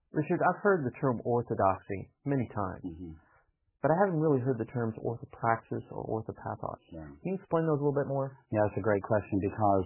Richard, I've heard the term orthodoxy many times, but I haven't really heard the terms orthopraxis or orthopathos. Yeah. Can you explain those a little bit more? Yeah, that's a great question because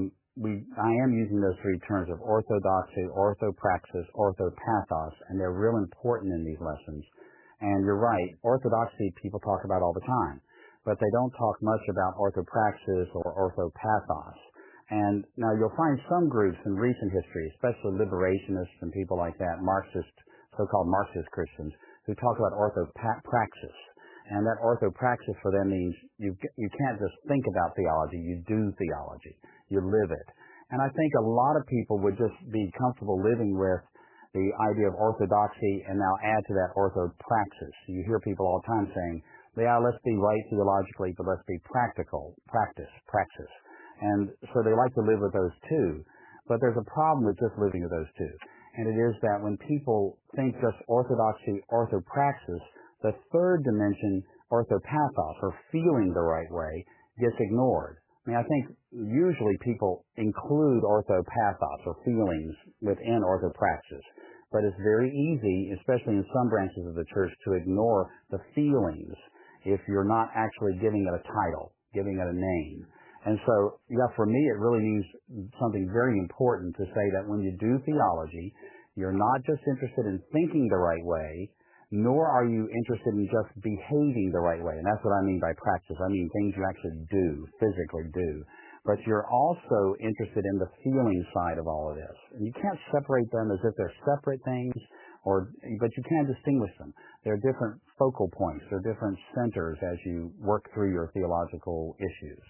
I am using those three terms of orthodoxy, orthopraxis, orthopathos, and they're real important in these lessons. And you're right, orthodoxy people talk about all the time, but they don't talk much about orthopraxis or orthopathos. And now you'll find some groups in recent history, especially liberationists and people like that, Marxist, so-called Marxist Christians, who talk about orthopraxis. And that orthopraxis for them means you can't just think about theology, you do theology. You live it. And I think a lot of people would just be comfortable living with the idea of orthodoxy and now add to that orthopraxis. You hear people all the time saying, yeah, let's be right theologically, but let's be practical, praxis. And so they like to live with those two. But there's a problem with just living with those two. And it is that when people think just orthodoxy, orthopraxis, the third dimension, orthopathos, or feeling the right way, gets ignored. I mean, I think usually people include orthopathos or feelings within orthopraxis, but it's very easy, especially in some branches of the church, to ignore the feelings if you're not actually giving it a title, giving it a name. And so, yeah, for me, it really means something very important to say that when you do theology, you're not just interested in thinking the right way, nor are you interested in just behaving the right way. And that's what I mean by practice. I mean things you actually do, physically do. But you're also interested in the feeling side of all of this. And you can't separate them as if they're separate things, but you can distinguish them. They're different focal points. They're different centers as you work through your theological issues.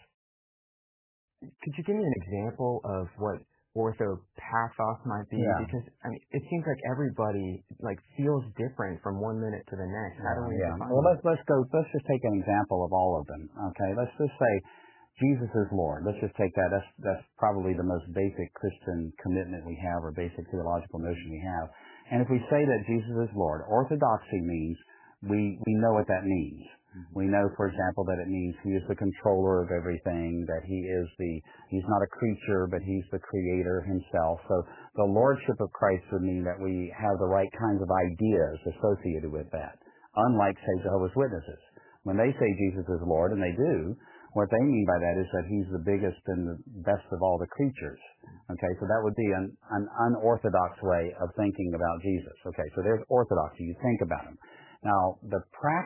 Could you give me an example of what orthopathos might be? Yeah. Because I mean, it seems like everybody feels different from one minute to the next. How do we define Well, that? let's just take an example of all of them. Okay, let's just say Jesus is Lord. Let's just take that. That's probably the most basic Christian commitment we have, or basic theological notion we have. And if we say that Jesus is Lord, orthodoxy means we know what that means. We know, for example, that it means he is the controller of everything, that he's not a creature, but he's the creator himself. So the lordship of Christ would mean that we have the right kinds of ideas associated with that. Unlike, say, Jehovah's Witnesses. When they say Jesus is Lord, and they do, what they mean by that is that he's the biggest and the best of all the creatures. Okay, so that would be an unorthodox way of thinking about Jesus. Okay, so there's orthodoxy. You think about him. Now, the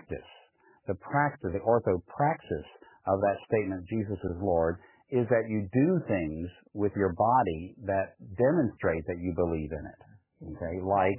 orthopraxis of that statement, Jesus is Lord, is that you do things with your body that demonstrate that you believe in it. Okay, like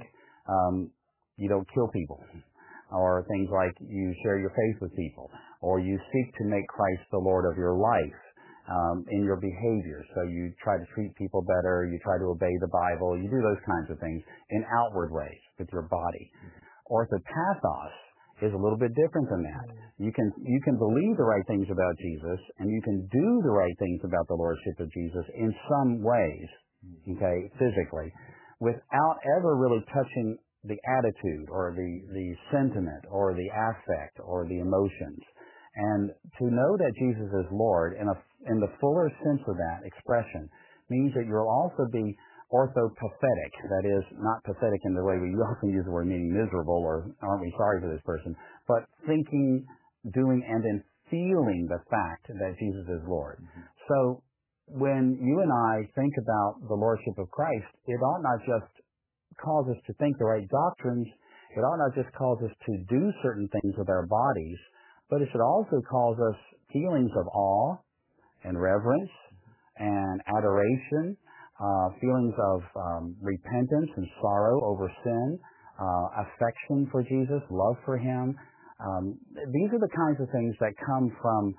you don't kill people, or things like you share your faith with people, or you seek to make Christ the Lord of your life in your behavior. So you try to treat people better, you try to obey the Bible, you do those kinds of things in outward ways with your body. Orthopathos is a little bit different than that. You can believe the right things about Jesus, and you can do the right things about the Lordship of Jesus in some ways, okay, physically, without ever really touching the attitude or the sentiment or the affect or the emotions. And to know that Jesus is Lord in the fuller sense of that expression means that you'll also be orthopathetic, that is, not pathetic in the way we often use the word meaning miserable or aren't we sorry for this person, but thinking, doing, and then feeling the fact that Jesus is Lord. So when you and I think about the Lordship of Christ, it ought not just cause us to think the right doctrines, it ought not just cause us to do certain things with our bodies, but it should also cause us feelings of awe and reverence and adoration, feelings of repentance and sorrow over sin, affection for Jesus, love for him. These are the kinds of things that come from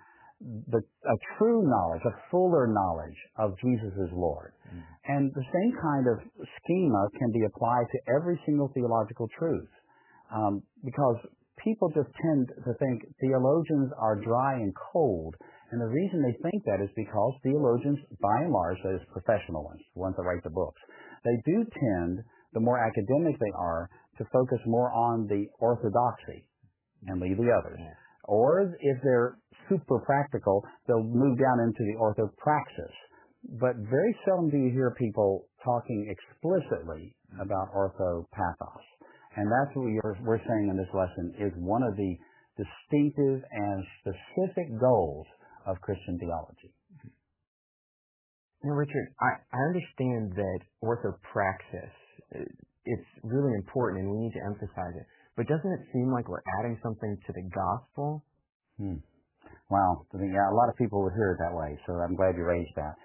a true knowledge, a fuller knowledge of Jesus as Lord. And the same kind of schema can be applied to every single theological truth, because people just tend to think theologians are dry and cold. And the reason they think that is because theologians, by and large, that is professional ones, the ones that write the books, they do tend, the more academic they are, to focus more on the orthodoxy and leave the others. Or if they're super practical, they'll move down into the orthopraxis. But very seldom do you hear people talking explicitly about orthopathos. And that's what we're saying in this lesson is one of the distinctive and specific goals of Christian theology. Now, Richard, I understand that orthopraxis, it's really important and we need to emphasize it. But doesn't it seem like we're adding something to the gospel? Wow. Yeah, a lot of people would hear it that way, so I'm glad you raised that.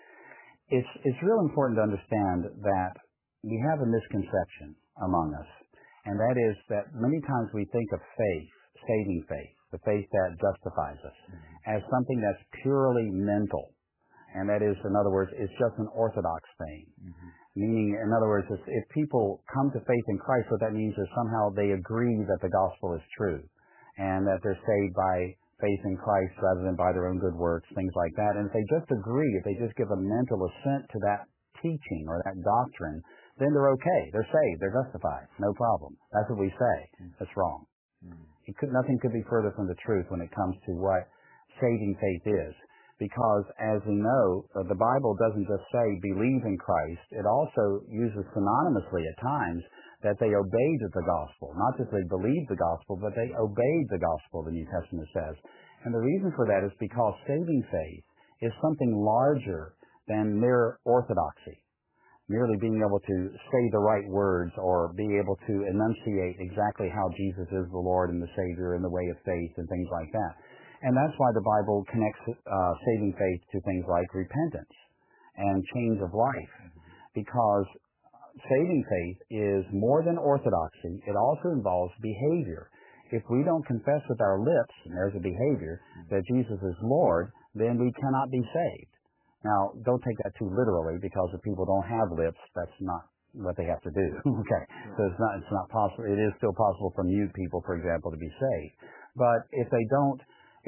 It's real important to understand that we have a misconception among us, and that is that many times we think of faith, saving faith, the faith that justifies us, as something that's purely mental. And that is, in other words, it's just an orthodox thing. Meaning, in other words, if people come to faith in Christ, what that means is somehow they agree that the gospel is true and that they're saved by faith in Christ rather than by their own good works, things like that. And if they just agree, if they just give a mental assent to that teaching or that doctrine, then they're okay. They're saved. They're justified. No problem. That's what we say. That's wrong. Nothing could be further from the truth when it comes to what saving faith is. Because, as we know, the Bible doesn't just say believe in Christ. It also uses synonymously at times that they obeyed the gospel. Not just they believed the gospel, but they obeyed the gospel, the New Testament says. And the reason for that is because saving faith is something larger than mere orthodoxy, merely being able to say the right words or be able to enunciate exactly how Jesus is the Lord and the Savior and the way of faith and things like that. And that's why the Bible connects saving faith to things like repentance and change of life. Because saving faith is more than orthodoxy. It also involves behavior. If we don't confess with our lips, and there's a behavior, that Jesus is Lord, then we cannot be saved. Now, don't take that too literally, because if people don't have lips, that's not what they have to do. Okay. So it's not possible. It is still possible for mute people, for example, to be saved. But if they don't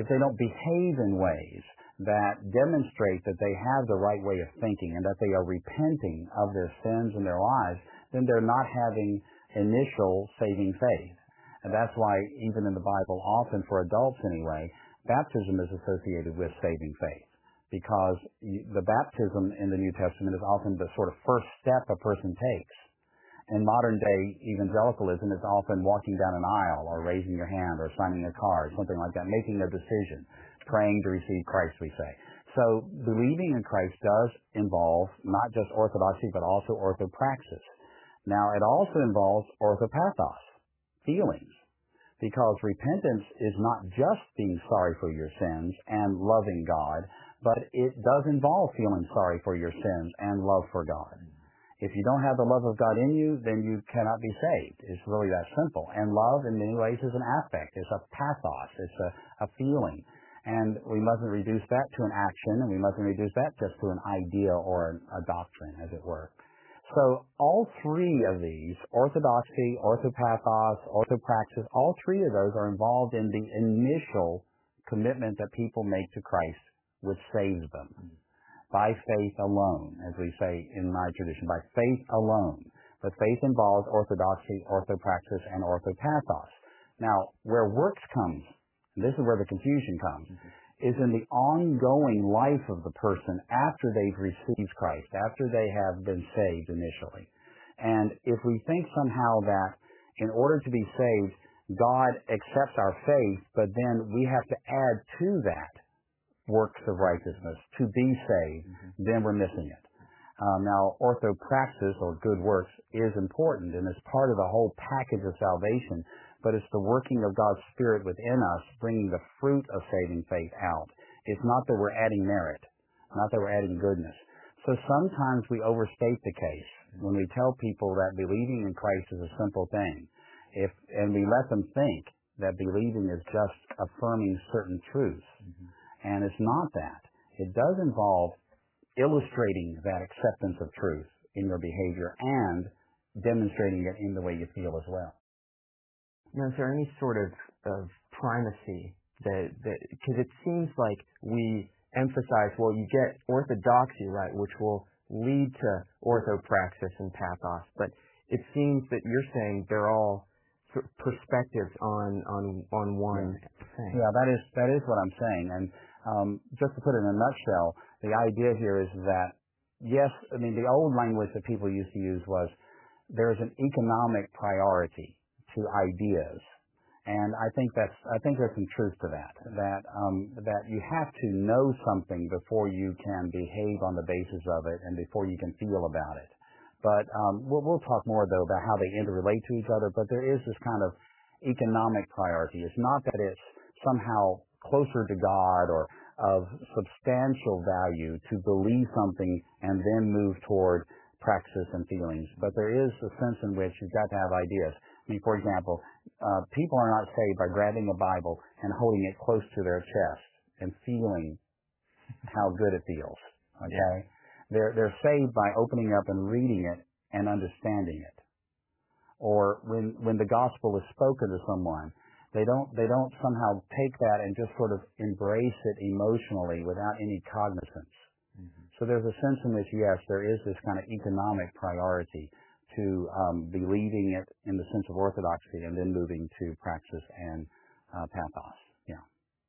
behave in ways that demonstrate that they have the right way of thinking and that they are repenting of their sins in their lives, then they're not having initial saving faith. And that's why even in the Bible, often for adults anyway, baptism is associated with saving faith. Because the baptism in the New Testament is often the sort of first step a person takes. In modern day evangelicalism, it's often walking down an aisle or raising your hand or signing a card, something like that, making a decision, praying to receive Christ, we say. So believing in Christ does involve not just orthodoxy, but also orthopraxis. Now, it also involves orthopathos, feelings, because repentance is not just being sorry for your sins and loving God, but it does involve feeling sorry for your sins and love for God. If you don't have the love of God in you, then you cannot be saved. It's really that simple. And love, in many ways, is an affect. It's a pathos. It's a feeling. And we mustn't reduce that to an action, and we mustn't reduce that just to an idea or a doctrine, as it were. So all three of these, orthodoxy, orthopathos, orthopraxis, all three of those are involved in the initial commitment that people make to Christ, which saves them. By faith alone, as we say in my tradition, by faith alone. But faith involves orthodoxy, orthopraxis, and orthopathos. Now, where works comes, and this is where the confusion comes, is in the ongoing life of the person after they've received Christ, after they have been saved initially. And if we think somehow that in order to be saved, God accepts our faith, but then we have to add to that works of righteousness to be saved, then we're missing it. Now, orthopraxis, or good works, is important and is part of the whole package of salvation, but it's the working of God's Spirit within us, bringing the fruit of saving faith out. It's not that we're adding merit, not that we're adding goodness. So sometimes we overstate the case when we tell people that believing in Christ is a simple thing, and we let them think that believing is just affirming certain truths. And it's not that. It does involve illustrating that acceptance of truth in your behavior and demonstrating it in the way you feel as well. Now, is there any sort of primacy that because it seems like we emphasize, well, you get orthodoxy right, which will lead to orthopraxis and pathos, but it seems that you're saying they're all perspectives on one thing. Yeah, that is what I'm saying. And just to put it in a nutshell, the idea here is that yes, I mean, the old language that people used to use was there's an economic priority to ideas. And I think there's some truth to that. That you have to know something before you can behave on the basis of it, and before you can feel about it. But we'll talk more though about how they interrelate to each other. But there is this kind of economic priority. It's not that it's somehow closer to God or of substantial value to believe something and then move toward praxis and feelings. But there is a sense in which you've got to have ideas. I mean, for example, people are not saved by grabbing a Bible and holding it close to their chest and feeling how good it feels. Okay, they're saved by opening up and reading it and understanding it. Or when the gospel is spoken to someone, they don't somehow take that and just sort of embrace it emotionally without any cognizance. Mm-hmm. So there's a sense in which, yes, there is this kind of economic priority to believing it in the sense of orthodoxy and then moving to praxis and pathos. Yeah.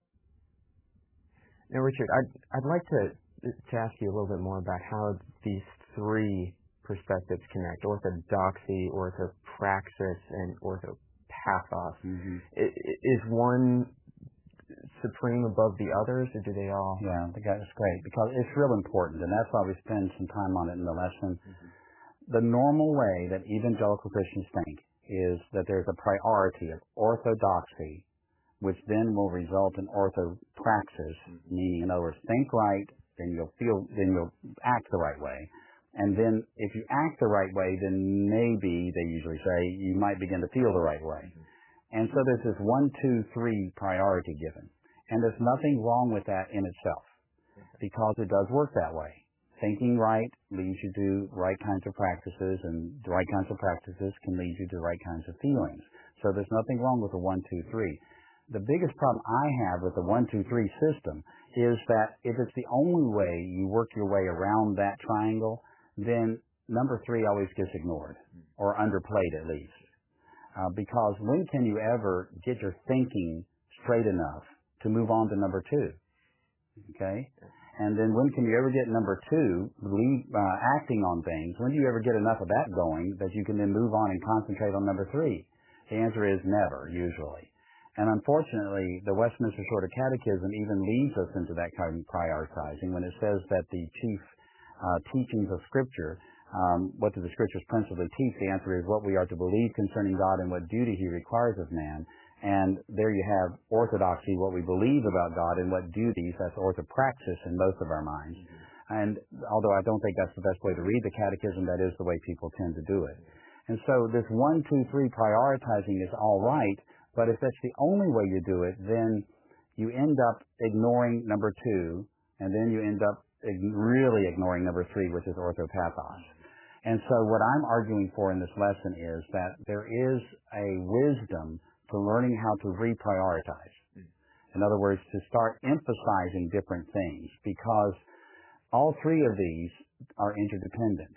Now, Richard, I'd like to ask you a little bit more about how these three perspectives connect: orthodoxy, orthopraxis, and orthopathos. Mm-hmm. Is one supreme above the others, or do they all? Yeah, that's great, because it's real important, and that's why we spend some time on it in the lesson. Mm-hmm. The normal way that evangelical Christians think is that there's a priority of orthodoxy, which then will result in orthopraxis, meaning, in other words, think right, then you'll act the right way. And then if you act the right way, then maybe, they usually say, you might begin to feel the right way. And so there's this 1, 2, 3 priority given. And there's nothing wrong with that in itself, because it does work that way. Thinking right leads you to right kinds of practices, and the right kinds of practices can lead you to right kinds of feelings. So there's nothing wrong with the 1, 2, 3. The biggest problem I have with the 1, 2, 3 system is that if it's the only way you work your way around that triangle, then number 3 always gets ignored, or underplayed at least. Because when can you ever get your thinking straight enough to move on to number 2? Okay? And then when can you ever get number 2, acting on things? When do you ever get enough of that going that you can then move on and concentrate on number 3? The answer is never, usually. And unfortunately, the Westminster Shorter Catechism even leads us into that kind of prioritizing when it says that the chief teachings of Scripture, what do the Scriptures principally teach? The answer is what we are to believe concerning God and what duty He requires of man. And there you have orthodoxy, what we believe about God, and what duties. That's orthopraxis in most of our minds. Mm-hmm. And although I don't think that's the best way to read the catechism, that is the way people tend to do it. And so this 1, 2, 3 prioritizing is all right, but if that's the only way you do it, then you end up ignoring number 2, and then you end up really ignoring number 3, which is orthopathos. And so what I'm arguing for in this lesson is that there is a wisdom to learning how to reprioritize. In other words, to start emphasizing different things, because all 3 of these are interdependent.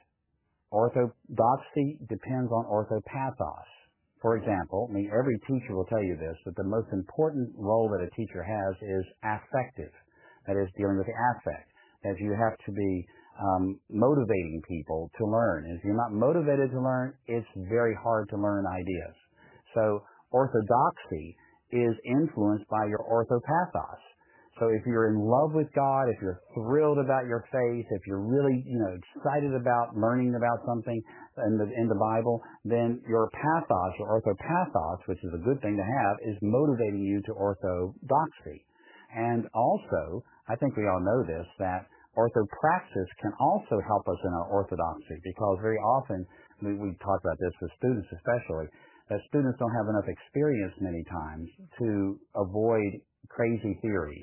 Orthodoxy depends on orthopathos. For example, I mean, every teacher will tell you this, that the most important role that a teacher has is affective. That is, dealing with the affect. That you have to be motivating people to learn. If you're not motivated to learn, it's very hard to learn ideas. So orthodoxy is influenced by your orthopathos. So if you're in love with God, if you're thrilled about your faith, if you're really, excited about learning about something in the Bible, then your pathos, your orthopathos, which is a good thing to have, is motivating you to orthodoxy. And also, I think we all know this, that orthopraxis can also help us in our orthodoxy, because very often, we talk about this with students especially, that students don't have enough experience many times to avoid crazy theories.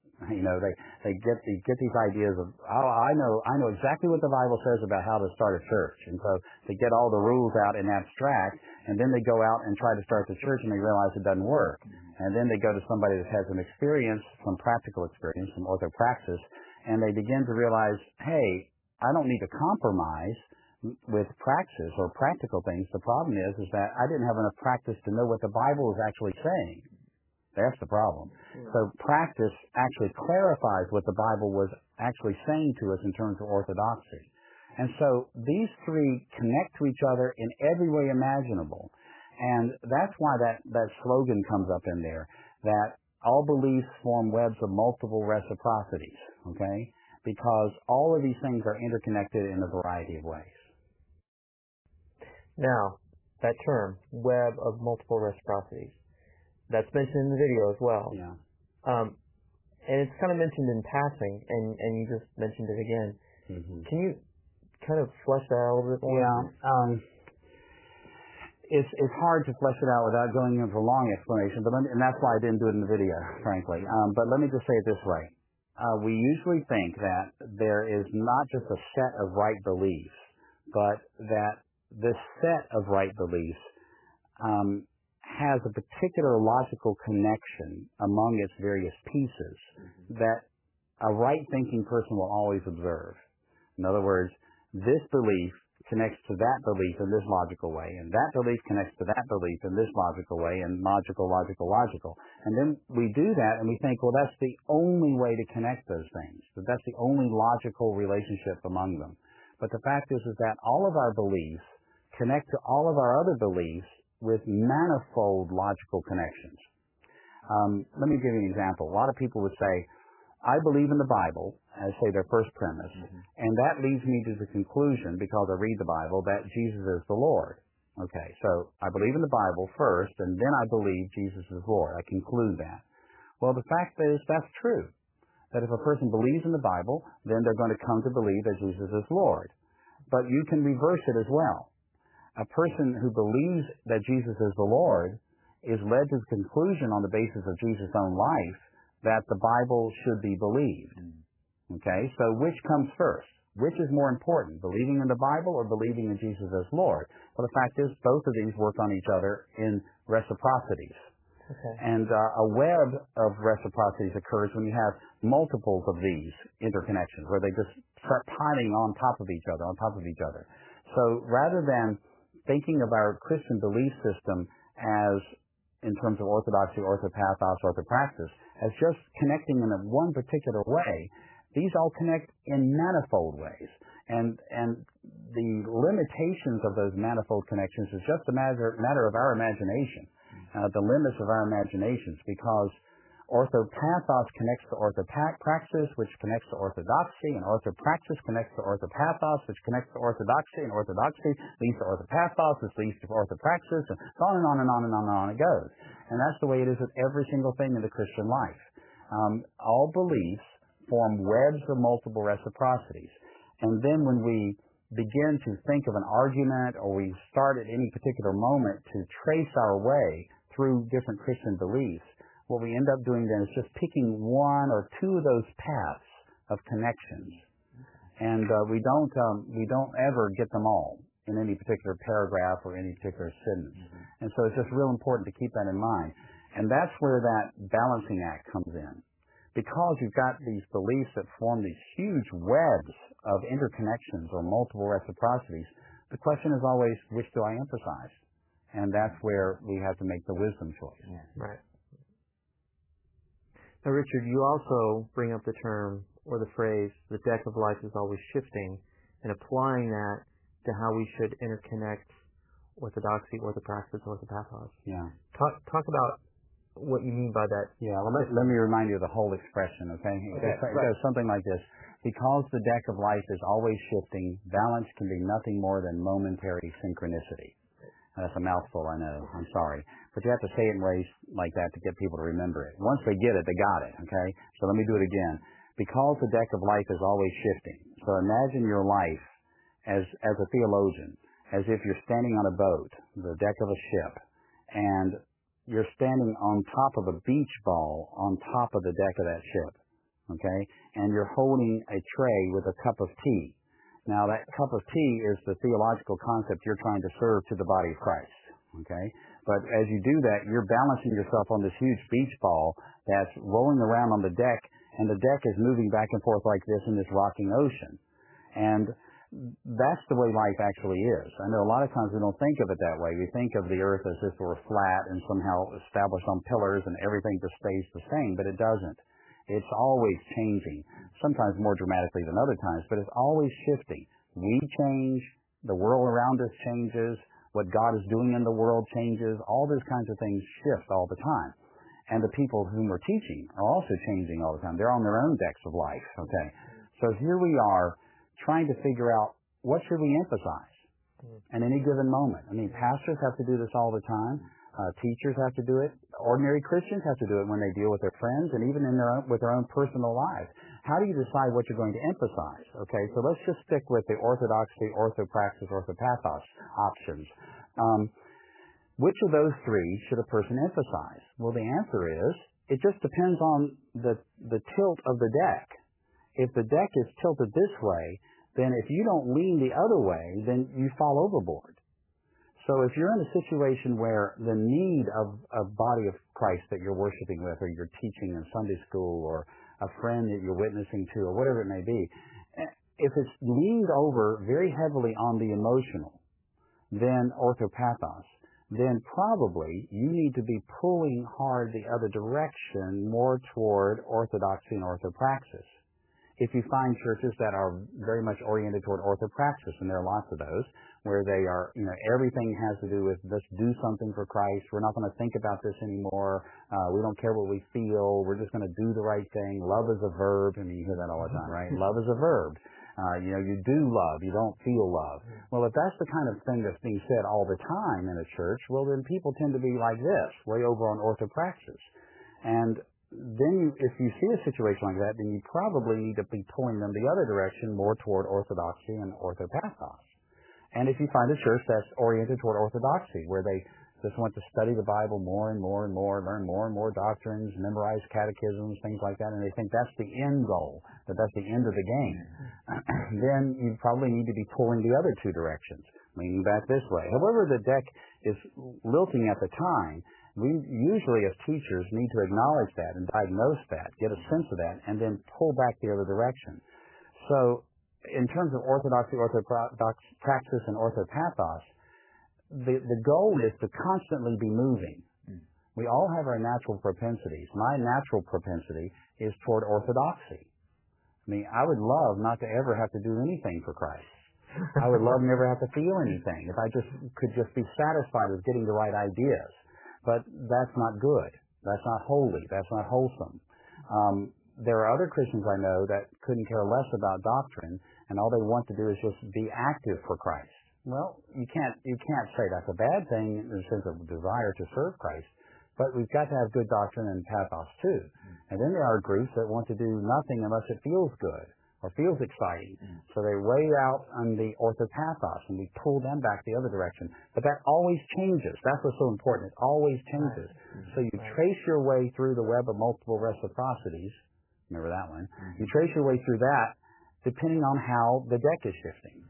They get these ideas of, I know exactly what the Bible says about how to start a church. And so they get all the rules out in abstract, and then they go out and try to start the church, and they realize it doesn't work. And then they go to somebody that has some experience, some practical experience, some orthopraxis, and they begin to realize, hey, I don't need to compromise with praxis or practical things. The problem is that I didn't have enough practice to know what the Bible is actually saying. That's the problem. So practice actually clarifies what the Bible was actually saying to us in terms of orthodoxy. And so these three connect to each other in every way imaginable. And that's why that slogan comes up in there, that all beliefs form webs of multiple reciprocities, okay? Because all of these things are interconnected in a variety of ways. Now, that term, web of multiple reciprocities, that's mentioned in the video as well. Yeah. And it's kind of mentioned in passing, and you just mentioned it again. Mm-hmm. Can you kind of flesh that out a little bit more? Yeah. It's hard to flesh it out without going into a long explanation, and that's why I didn't do it in the video, frankly. But let me just say it this way. We usually think that there is not just a set of right beliefs, but that this set of right beliefs has a particular logical connection among its various pieces that a right-thinking person will always observe. In other words, this belief connects to that belief in this logical way, and that belief connects to that belief in this logical way, and logical. And then we do that, and we think, well, that's the only way to connect those things, that that's the only logical relationship among them. But the fact is that all of our beliefs connect to all of our other beliefs with manifold logical connections. Let me give you an example. A lot of people would say, I believe in the Bible, as say their first premise, and that leads me to the conclusion, because I read the Bible, that Jesus is the Lord. Okay, so I believe in the Bible first, and then I believe Jesus is Lord. I conclude that. Well, the fact is, that's true. That if a person believes in the Bible, then they're going to come to believe that Jesus is Lord. But you can reverse it as well. A person who believes that Jesus is the Lord is led to the conclusion on the basis of Jesus' own life that the Bible should be believed. Okay, so which comes first? Which is more important, believing in the Bible or believing in Jesus as Lord? Well, the fact is, both of these work on each other in reciprocities. Okay. And a web of reciprocities occurs when you have multiples of these interconnections, where they just start piling on top of each other. So rather than thinking of our Christian belief system as, in terms of orthodoxy, orthopathos, orthopraxis, as just connecting in one particular way, these all connect in manifold ways. And the limitations of those manifold connections is just a matter of our imagination, the limits of our imaginations, because orthopathos connects to orthopraxis, which connects to orthodoxy, and orthopraxis connects to orthopathos, which connects to orthodoxy, and orthodoxy leads to orthopathos, which leads to orthopraxis, and on and on and on and on and on it goes. And that's the way it is with every single thing in the Christian life. All beliefs form webs of multiple reciprocities. And then when we begin to think of an argument, or we start at any particular moment to trace our way through different Christian beliefs, what we end up doing then is just picking one or two of those paths of connections. And we don't ever get them all in any particular paragraph or any particular sentence. And so it's just real important to keep that in mind. And that's where that balancing act comes in. Because you've got these beliefs that form these huge webs of interconnections or multiple reciprocities, the question is always, which do I emphasize? And that's where we have to make the wisdom choice. Yeah. Right. Now, Richard, you also bring up the term or the phrase, the deck of life is always shifting, and applying that to how we should interconnect orthodoxy, orthopraxis, orthopathos. Yeah. Talk about what you mean by that. Yeah, well, let me remind you of the whole expression, okay? It goes something like this. Because the deck of life is always shifting, balance can be nothing more than momentary synchronicity. That's a mouthful, I know. I'm sorry. But you have to say it in ways like that to get people to remember it. Once they get it, they got it, okay? So let me do it again. Because the deck of life is always shifting. So imagine your life as a theologian, as if you're standing on a boat, the deck of a ship, and you're standing on top of a beach ball on top of the deck of that ship, okay? And you're holding a tray with a cup of tea. Now, that cup of tea is the theological concept you're trying to serve to the body of Christ, okay? But as you do that, you're balancing yourself on this huge beach ball that's rolling around on the deck, and the deck is moving back and forth like this in this rocking ocean. And that's the way life actually is. I know a lot of times we don't think of it that way. We think of the earth as if it were flat and somehow established on pillars and everything just stays the same, but it doesn't. It's always changing, sometimes more dramatically than other times, but it's always shifting. We change, the world around us changes, what God is doing in the world changes, all those kinds of things shift all the time. And the people whom we're teaching are also changing all the time. They're on their own decks of life, okay? So here we are trying to figure out what should we emphasize in any given moment. I mean, pastors have to do this all the time. Teachers have to do it. Ordinary Christians have to do it when they deal with their friends and even in with their own personal lives. How do you decide what you're going to emphasize? Okay, so let's just stick with the orthodoxy, orthopraxis, orthopathos options. Which of those three should a person emphasize? Well, the answer is, it just depends on the tilt of the deck. If the deck is tilted this way, then if you don't lean the other way, then you fall overboard. So if you're in a situation where the need of a body of Christ that you're worshiping with, or you're teaching in Sunday school, or a friend that you're witnessing to, or whatever it may be, if it's leaned over very heavily on the emotional, then orthopathos, then probably you need to be pulling hard the other direction, more toward orthodoxy and orthopraxis. If you find churches that are very much oriented toward orthopraxis, and there are lots of those, where they are, everything has to do with, let's do something for Christ, we're not going to think about this anymore, we don't care what we feel, we're just going to do the right thing, love is a verb, I mean, you hear that all the time, right? Love is a verb. You do love, you don't feel love. Well, if that's the kind of thing that's being said all the time in a church, well, then people tend to be like this, way over on orthopraxis. And then if you see a situation like that, then you probably need to be pulling them the other direction, more toward orthodoxy and orthopathos. And if you find a church that's oriented toward orthodoxy, where they just want to study the Bible more and more and more, learn more and more doctrines, memorize catechisms, things like that, and they think that's the end goal, that's the end of the game, then you probably need to be pulling the other two directions, leaning back this way. However the deck is lilting at the time, we usually as teachers need to acknowledge that and diagnose that, get a sense of that, and then pull back the other direction. So in terms of orthodoxy, orthopraxis, and orthopathos, the goal is to constantly be moving. We all have our natural propensities. My natural propensity is toward orthodoxy. I mean, I would love not to ever have to do anything for Christ. I would love never have to feel anything if I could just be satisfied with getting the right ideas. But that's not good. That's not holy. That's not wholesome. There are other Christians I know that couldn't care less about doctrine, and all they want to do is just be active for Christ. Well, you can't say that's a bad thing in the sense of desire to serve Christ, but we've got to have good doctrine and pathos too. And then there are groups that want to do nothing unless it feels good or feels exciting. So they weigh out on the orthopathos, and we pull them back the other direction. But that always changes. That's what's so important. It always changes. So you trace your way through the web of multiple reciprocities. Remember that one. You trace your way through that depending on how the deck is shifting.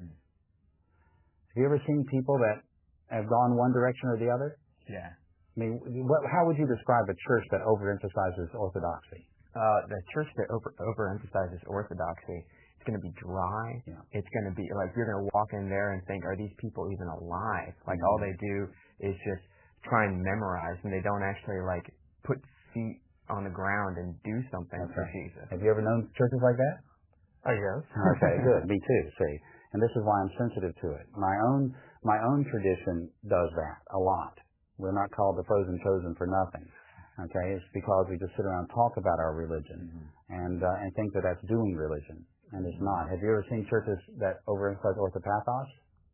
Have you ever seen people that have gone one direction or the other? Yeah. I mean, how would you describe a church that overemphasizes orthodoxy? The church that overemphasizes orthodoxy, it's going to be dry. Yeah. It's going to be like you're going to walk in there and think, are these people even alive? Like all they do is just try and memorize, and they don't actually like put feet on the ground and do something for Jesus. Have you ever known churches like that? Oh, yes. Okay, good. Me too. See, and this is why I'm sensitive to it. My own tradition does that a lot. We're not called the frozen chosen for nothing. Okay, it's because we just sit around and talk about our religion and think that that's doing religion, and it's not. Have you ever seen churches that overemphasize orthopathos?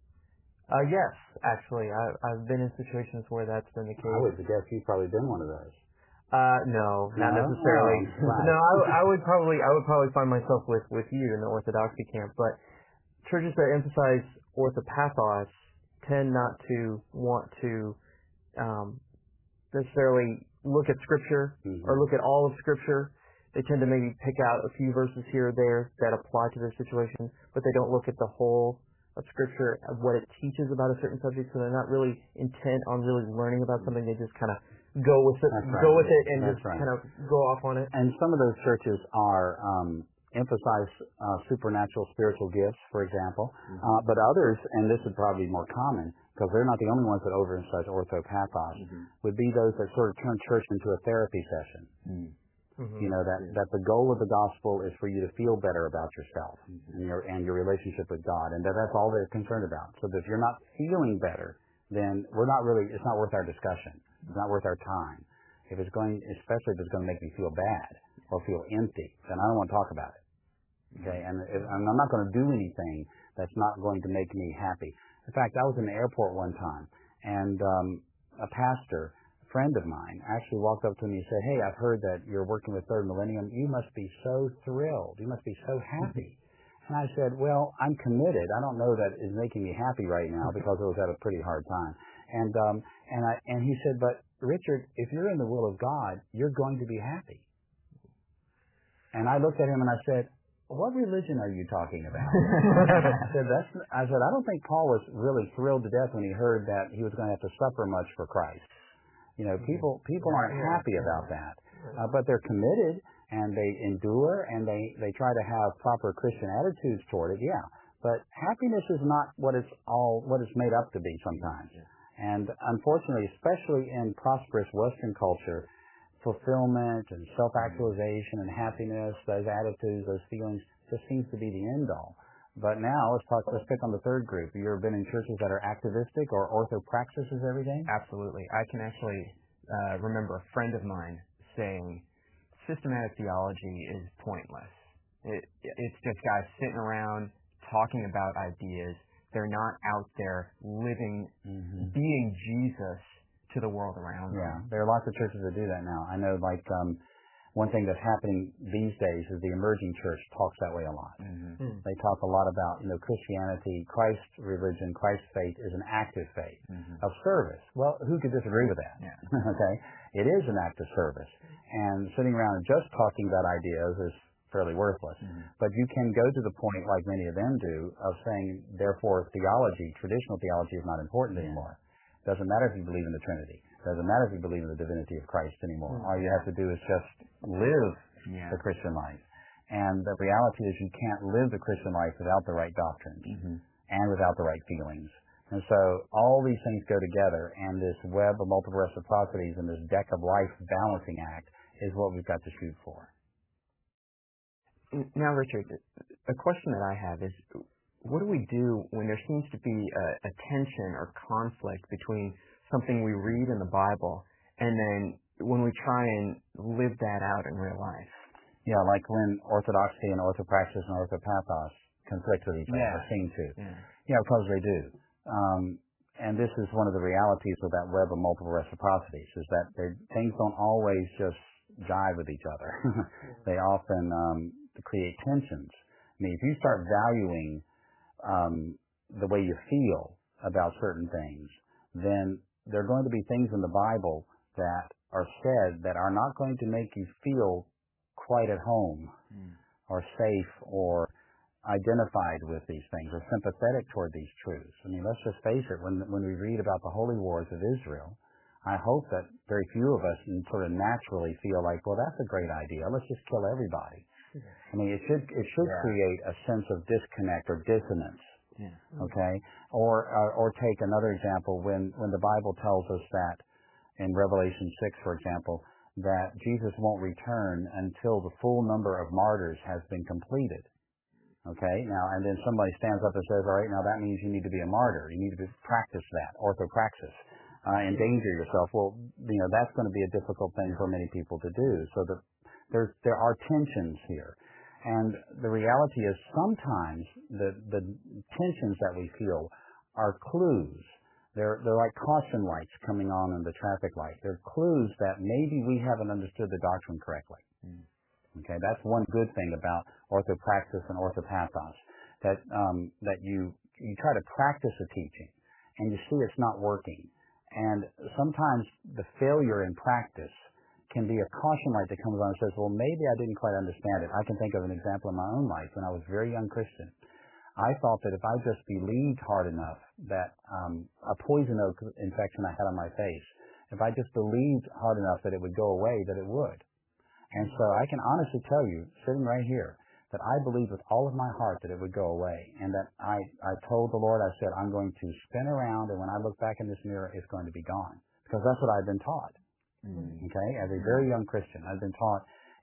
Yes, actually, I've been in situations where that's been the case. I would guess you've probably been one of those. No, not necessarily. Right. No, I would probably find myself with you in the orthodoxy camp, but churches that emphasize orthopathos tend not to want to necessarily look at Scripture or look at all of Scripture. They tend to maybe pick out a few verses here or there that apply to their situation, but they don't look at the whole of Scripture, of what it teaches about a certain subject, so they're not really intent on really learning about something. They just kind of go with it, and just kind of go off on it. And some of those churches are emphasize supernatural spiritual gifts, for example, but others, and this would probably be more common, because they're not the only ones that overemphasize orthopathos, would be those that sort of turn church into a therapy session. You know, that the goal of the gospel is for you to feel better about yourself and your relationship with God, and that's all they're concerned about. So that if you're not feeling better, then it's not worth our discussion. It's not worth our time. Especially if it's going to make me feel bad or feel empty, then I don't want to talk about it. Okay, and I'm not going to do anything that's not going to make me happy. In fact, I was in the airport one time, and a pastor friend of mine actually walked up to me and said, "Hey, I've heard that you're working with Third Millennium. You must be so thrilled. You must be so happy." And I said, "Well, I'm committed. I don't know that it's making me happy right now because it was at a pretty hard time." And he said, "But Richard, if you're in the will of God, you're going to be happy." And I looked at him and I said, "What religion are you talking about?" I said, "I don't think Paul was really thrilled to death when he heard that he was going to have to suffer much for Christ." You know, people aren't happy about that, but they're committed and they endure and they try to have proper Christian attitudes toward it. Yeah, but happiness is not what it's made up to be sometimes. And unfortunately, especially in prosperous Western culture, fulfillment and self-actualization and happiness, those attitudes, those feelings, just seems to be the end all. But now let's pick on the third group. Have you ever been in churches that are activistic or orthopraxis everything? Absolutely. I can actually remember a friend of mine saying systematic theology is pointless. It's just guys sitting around talking about ideas. They're not out there living, being Jesus to the world around them. Yeah, there are lots of churches that do that now. I know, like, one thing that's happening these days is the emerging church talks that way a lot. They talk a lot about, Christianity, Christ's religion, Christ's faith is an active faith of service. Well, who could disagree with that? Yeah. Okay? It is an act of service. And sitting around and just talking about ideas is fairly worthless. But you can go to the point, like many of them do, of saying, therefore, traditional theology is not important anymore. Doesn't matter if you believe in the Trinity. Doesn't matter if you believe in the divinity of Christ anymore. All you have to do is just live the Christian life. And the reality is you can't live the Christian life without the right doctrines and without the right feelings. And so all these things go together, and this web of multiple reciprocities and this deck of life balancing act is what we've got to shoot for. Now, Richard, a question that I have is, what do we do when there seems to be a tension or conflict between something we read in the Bible and then when we try and live that out in real life? Yeah, like when orthodoxy and orthopraxis and orthopathos conflict with each other, seem to. Yeah, because they do. And this is one of the realities of that web of multiple reciprocities, is that things don't always just jive with each other. They often create tensions. I mean, if you start valuing the way you feel about certain things, then there are going to be things in the Bible that are said that are not going to make you feel quite at home or safe or identified with these things or sympathetic toward these truths. I mean, let's just face it, when we read about the holy wars of Israel, I hope that very few of us sort of naturally feel like, well, that's a great idea. Let's just kill everybody. I mean, it should create a sense of disconnect or dissonance. Okay? Or take another example, when the Bible tells us that in Revelation 6, for example, that Jesus won't return until the full number of martyrs has been completed. Okay? Now, and then somebody stands up and says, all right, now that means you need to be a martyr. You need to practice that, orthopraxis, endanger yourself. Well, that's going to be a difficult thing for many people to do. So there are tensions here. And the reality is sometimes the tensions that we feel are clues. They're like caution lights coming on in the traffic light. They're clues that maybe we haven't understood the doctrine correctly. Okay, that's one good thing about orthopraxis and orthopathos, that you try to practice a teaching and you see it's not working. And sometimes the failure in practice can be a caution light that comes on and says, well, maybe I didn't quite understand it. I can think of an example in my own life when I was a very young Christian. I thought that if I just believed hard enough that a poison oak infection I had on my face, if I just believed hard enough that it would go away, that it would. And so I can honestly tell you, sitting right here, that I believed with all of my heart that it would go away. And that I told the Lord, I said, I'm going to spin around, and when I look back in this mirror, it's going to be gone. Because that's what I've been taught. Okay? As a very young Christian, I've been taught,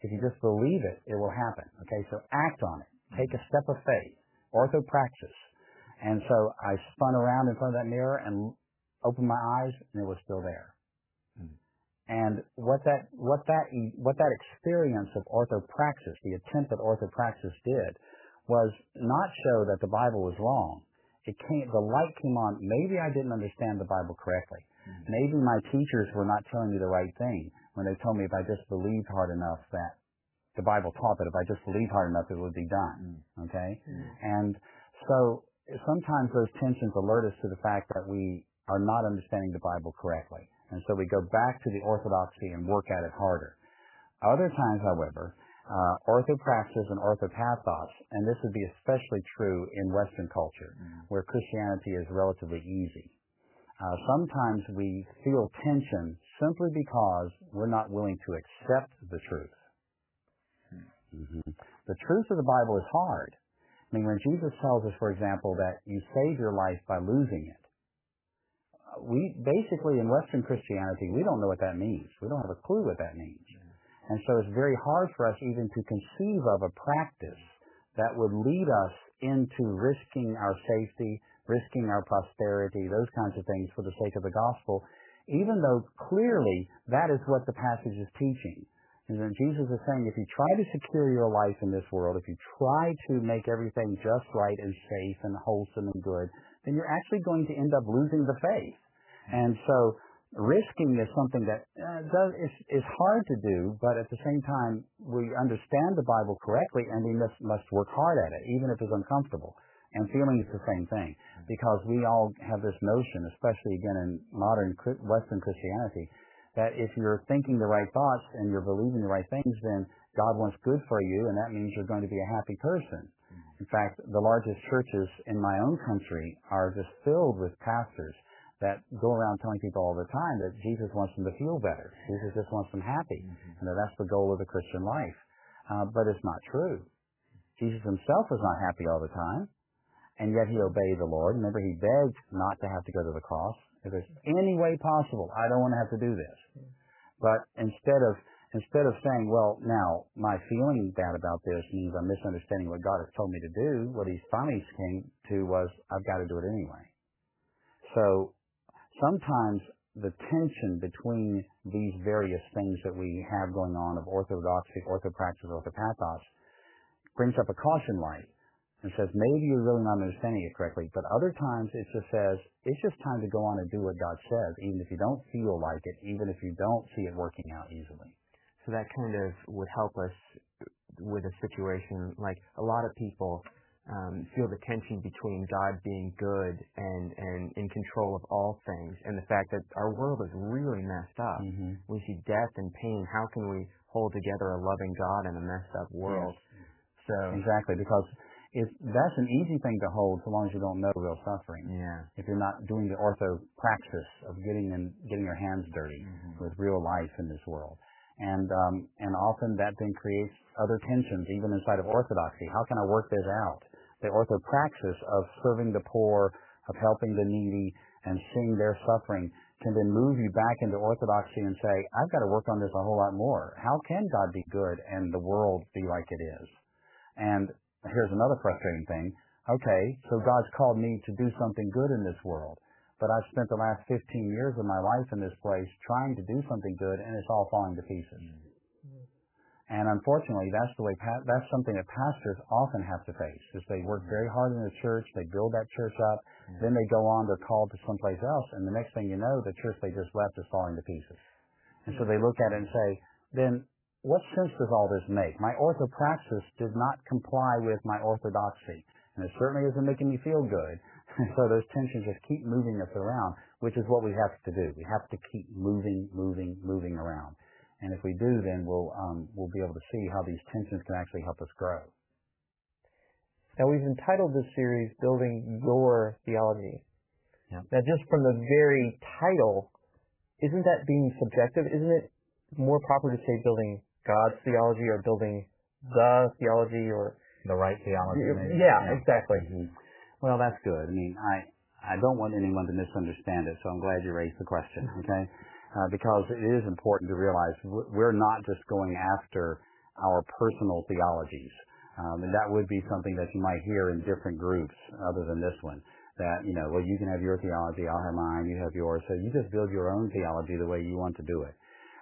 If you just believe it, it will happen. Okay, so act on it. Take a step of faith. Orthopraxis. And so I spun around in front of that mirror and opened my eyes, and it was still there. And what that experience of orthopraxis, the attempt at orthopraxis did, was not show that the Bible was wrong. The light came on. Maybe I didn't understand the Bible correctly. Maybe my teachers were not telling me the right thing when they told me if I just believed hard enough that the Bible taught that if I just believed hard enough it would be done. Okay? And so sometimes those tensions alert us to the fact that we are not understanding the Bible correctly. And so we go back to the orthodoxy and work at it harder. Other times, however, orthopraxis and orthopathos, and this would be especially true in Western culture, where Christianity is relatively easy. Sometimes we feel tension simply because we're not willing to accept the truth. The truth of the Bible is hard. I mean, when Jesus tells us, for example, that you save your life by losing it, we basically, in Western Christianity, we don't know what that means. We don't have a clue what that means. And so it's very hard for us even to conceive of a practice that would lead us into risking our safety, risking our prosperity, those kinds of things for the sake of the gospel, even though clearly that is what the passage is teaching. And then Jesus is saying, if you try to secure your life in this world, if you try to make everything just right and safe and wholesome and good, then you're actually going to end up losing the faith. And so risking is something that is hard to do, but at the same time, we understand the Bible correctly, and we must work hard at it, even if it's uncomfortable. And feeling is the same thing, because we all have this notion, especially again in modern Western Christianity, that if you're thinking the right thoughts and you're believing the right things, then God wants good for you, and that means you're going to be a happy person. In fact, the largest churches in my own country are just filled with pastors that go around telling people all the time that Jesus wants them to feel better. Jesus just wants them happy, and that that's the goal of the Christian life. But it's not true. Jesus himself was not happy all the time, and yet he obeyed the Lord. Remember, he begged not to have to go to the cross. If there's any way possible, I don't want to have to do this. But instead of saying, well, now, my feeling bad about this means I'm misunderstanding what God has told me to do, what he finally came to was, I've got to do it anyway. So sometimes the tension between these various things that we have going on of orthodoxy, orthopraxis, orthopathos brings up a caution light and says, maybe you're really not understanding it correctly, but other times it just says, it's just time to go on and do what God says, even if you don't feel like it, even if you don't see it working out easily. So that kind of would help us with a situation like a lot of people feel the tension between God being good and in control of all things, and the fact that our world is really messed up. We see death and pain. How can we hold together a loving God in a messed up world? Yes. So exactly, because that's an easy thing to hold so long as you don't know real suffering. Yeah. If you're not doing the orthopraxis of getting your hands dirty with real life in this world. And often that then creates other tensions, even inside of orthodoxy. How can I work this out? The orthopraxis of serving the poor, of helping the needy, and seeing their suffering can then move you back into orthodoxy and say, I've got to work on this a whole lot more. How can God be good and the world be like it is? And here's another frustrating thing. Okay, so God's called me to do something good in this world, but I've spent the last 15 years of my life in this place trying to do something good, and it's all falling to pieces. And unfortunately, that's something that pastors often have to face, is they work very hard in the church, they build that church up, then they go on, they're called to someplace else, and the next thing you know, the church they just left is falling to pieces. And so they look at it and say, then what sense does all this make? My orthopraxis did not comply with my orthodoxy, and it certainly isn't making me feel good. And so those tensions just keep moving us around, which is what we have to do. We have to keep moving around. And if we do, then we'll be able to see how these tensions can actually help us grow. Now, we've entitled this series, Building Your Theology. Yep. Now, just from the very title, isn't that being subjective? Isn't it more proper to say building God's theology or building the theology or... The right theology, maybe? Yeah, exactly. Well, that's good. I mean, I don't want anyone to misunderstand it, so I'm glad you raised the question, okay? Because it is important to realize we're not just going after our personal theologies. And that would be something that you might hear in different groups other than this one. That, well, you can have your theology, I'll have mine, you have yours. So you just build your own theology the way you want to do it.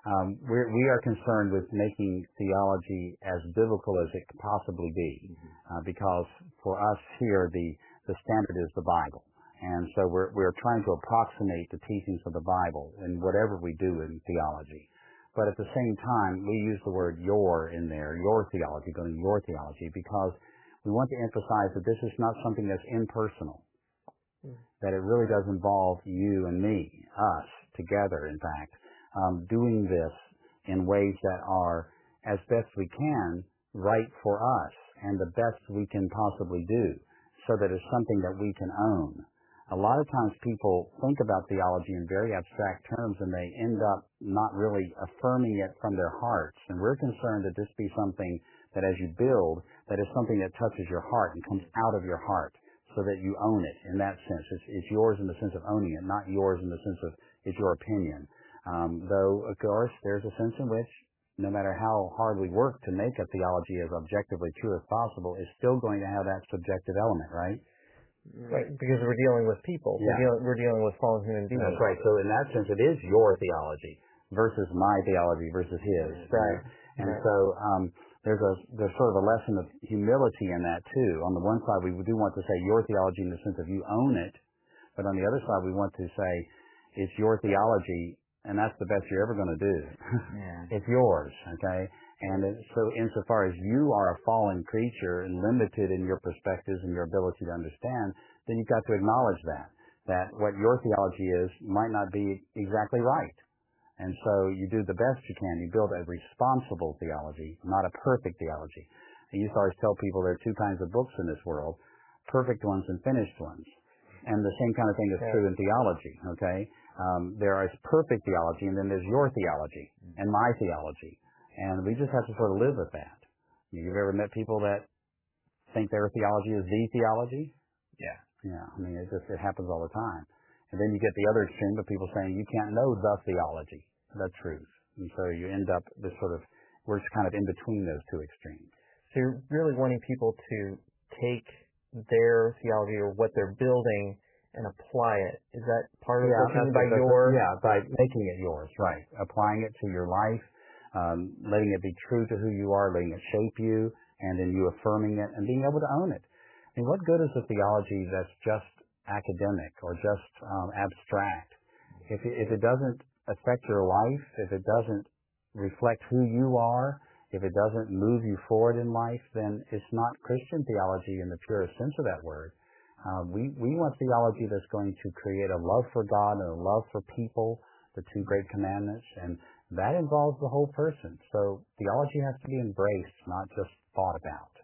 We are concerned with making theology as biblical as it could possibly be, because for us here, the standard is the Bible. And so we're trying to approximate the teachings of the Bible in whatever we do in theology. But at the same time, we use the word your in there, your theology, building your theology, because we want to emphasize that this is not something that's impersonal, that it really does involve you and me, us, together, in fact, doing this in ways that are, as best we can, right for us and the best we can possibly do, so that it's something that we can own. A lot of times people think about theology in very abstract terms, and they end up not really affirming it from their hearts. And we're concerned that this be something that as you build, that is something that touches your heart and comes out of your heart, so that you own it in that sense. It's yours in the sense of owning it, not yours in the sense of it's your opinion. Though, of course, there's a sense in which no matter how hard we work to make a theology as objectively true as possible, it's still going to have that subjective element, right? Right, because we're dealing with people. Yeah. We're dealing with fallen human beings. That's right. So in that sense, it is your theology versus my theology versus his. Right. And so there's sort of a lesson of humility in that too. On the one side, we do want to say your theology in the sense of you own it, but on the other side, we want to say it's your theology, and that's the best you're ever going to do. Yeah. It's yours, okay? And so insofar as you are a fallen creature and limited in your perspectives and your ability to understand, then you've got to acknowledge that what your theology is might not be exactly right. And so you do the best you can. You build a responsible theology, not a perfect theology. I used to always tell people there are two kinds of books in this world, perfect ones and finished ones. And the same kind of thing is true in theology, okay? There is perfect theology, and then there's your theology and my theology. And we just have to sort of live with that. You've ever met people that think their theology is the theology? Yeah. Yeah, I mean, it happens all the time. And then you get the other extreme of people saying you can't know the theology, the truth. And so you end up we're just kind of in between those two extremes. So you're really wanting people to take their theology or what they're building and apply it. Is that part of what you mean by your? Yeah, by making it yours, right. Applying it to your life, letting it be true to who you are, letting it shape you, and then you affirming it and being able to own it. I mean, what good is a theology that's just academic or just abstract? If it doesn't affect your life, if it doesn't reflect who you are, if it doesn't move you forward in life, then it's not Christian theology in the purest sense of that word. We want theology that's going to create a love for God and a love for people, the two great commandments, and that involves the whole person. So theology has to be embraced, not just thought about.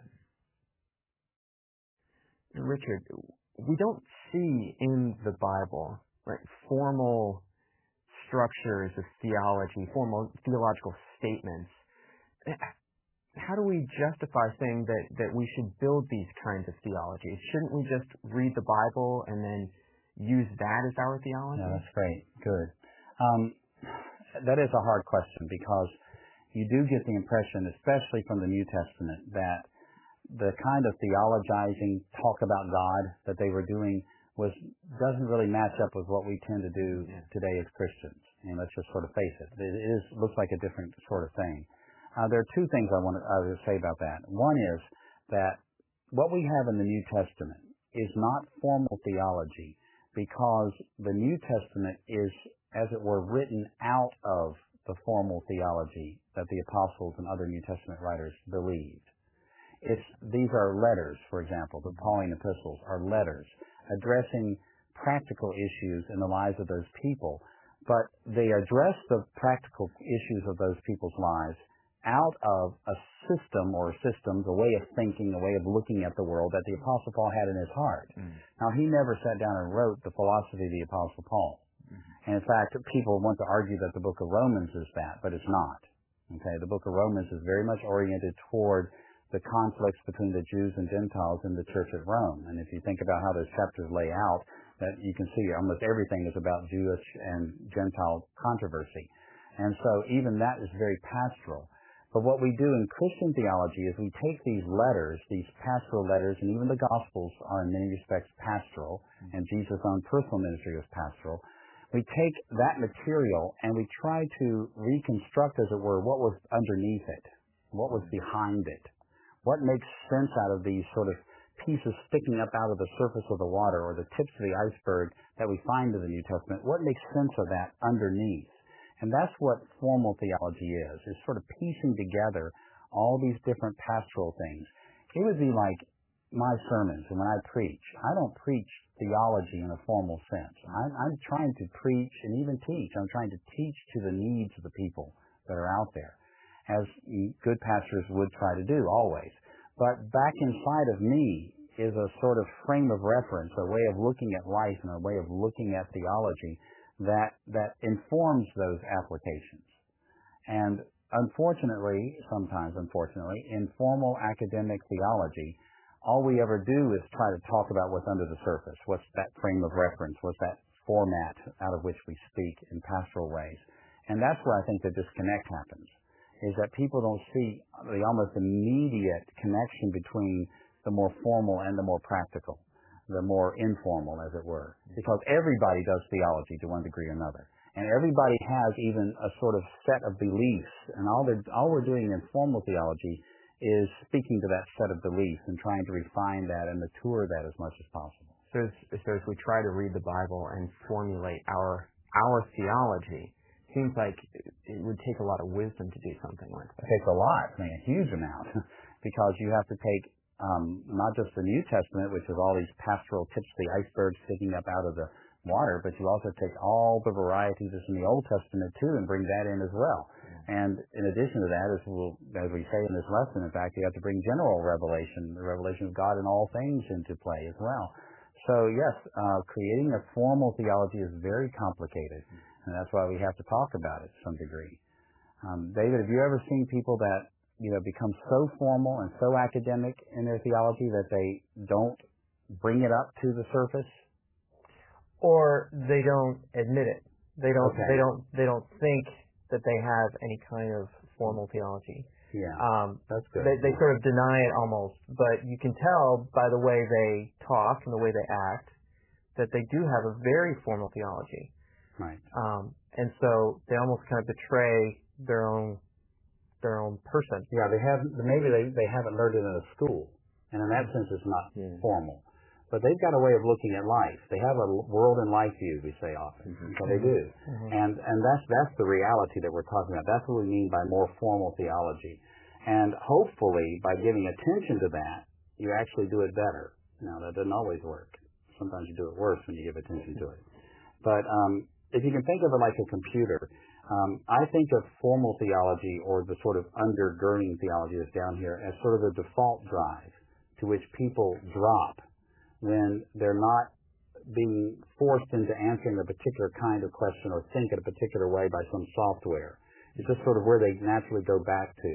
Richard, we don't see in the Bible, right, formal structures of theology, formal theological statements. How do we justify saying that we should build these kinds of theologies? Shouldn't we just read the Bible and then use that as our theology? Yeah, that's great. Good. That is a hard question, because you do get the impression, especially from the New Testament, that the kind of theologizing talk about God that they were doing doesn't really match up with what we tend to do today as Christians. And let's just sort of face it. It looks like a different sort of thing. There are two things I want to say about that. One is that what we have in the New Testament is not formal theology, because the New Testament is, as it were, written out of the formal theology that the apostles and other New Testament writers believed. These are letters, for example. The Pauline epistles are letters addressing practical issues in the lives of those people, but they address the practical issues of those people's lives out of a system or systems, a way of thinking, a way of looking at the world that the Apostle Paul had in his heart. Now, he never sat down and wrote the philosophy of the Apostle Paul. And in fact, people want to argue that the book of Romans is that, but it's not. Okay, the book of Romans is very much oriented toward the conflicts between the Jews and Gentiles in the Church at Rome. And if you think about how those chapters lay out, that you can see almost everything is about Jewish and Gentile controversy. And so even that is very pastoral. But what we do in Christian theology is we take these letters, these pastoral letters, and even the Gospels are in many respects pastoral, and Jesus' own personal ministry was pastoral. We take that material and we try to reconstruct, as it were, what was underneath it, what was behind it, what makes sense out of these sort of pieces sticking up out of the surface of the water or the tips of the iceberg that we find in the New Testament. What makes sense of that underneath? And that's what formal theology is sort of piecing together all these different pastoral things. It would be like my sermons and when I preach. I don't preach theology in a formal sense. I'm trying to preach and even teach. I'm trying to teach to the needs of the people that are out there, as good pastors would try to do always. But back inside of me is a sort of frame of reference, a way of looking at life and a way of looking at theology that informs those applications. And sometimes unfortunately, in formal academic theology, all we ever do is try to talk about what's under the surface. What's that frame of reference? What's that format out of which we speak in pastoral ways? And that's where I think the disconnect happens, is that people don't see the almost immediate connection between the more formal and the more practical, the more informal, as it were. Because everybody does theology to one degree or another. And everybody has even a sort of set of beliefs. And all we're doing in formal theology is speaking to that set of beliefs and trying to refine that and mature that as much as possible. So as we try to read the Bible and formulate our theology, it seems like it would take a lot of wisdom to do something like that. It takes a lot, a huge amount, because you have to take not just the New Testament, which is all these pastoral tips of the iceberg sticking up out of the water, but you also take all the varieties that's in the Old Testament too and bring that in as well. And in addition to that, as we say in this lesson, in fact, you have to bring general revelation, the revelation of God in all things into play as well. So yes, creating a formal theology is very complicated, and that's why we have to talk about it to some degree. David, have you ever seen people that become so formal and so academic in their theology that they don't bring it up to the surface? Or they don't admit it. They don't think that they have any kind of formal theology. Yeah, that's good. They sort of deny it almost, but you can tell by the way they talk and the way they act that they do have a very formal theology. Right. And so they almost kind of betray their own person. Yeah, maybe they haven't learned it in a school, and in that sense it's not formal. But they've got a way of looking at life. They have a world and life view, we say often. So they do. And that's the reality that we're talking about. That's what we mean by more formal theology. And hopefully, by giving attention to that, you actually do it better. Now, that doesn't always work. Sometimes you do it worse when you give attention to it. But if you can think of it like a computer, I think of formal theology, or the sort of undergirding theology that's down here, as sort of a default drive to which people drop when they're not being forced into answering a particular kind of question or think in a particular way by some software. It's just sort of where they naturally go back to.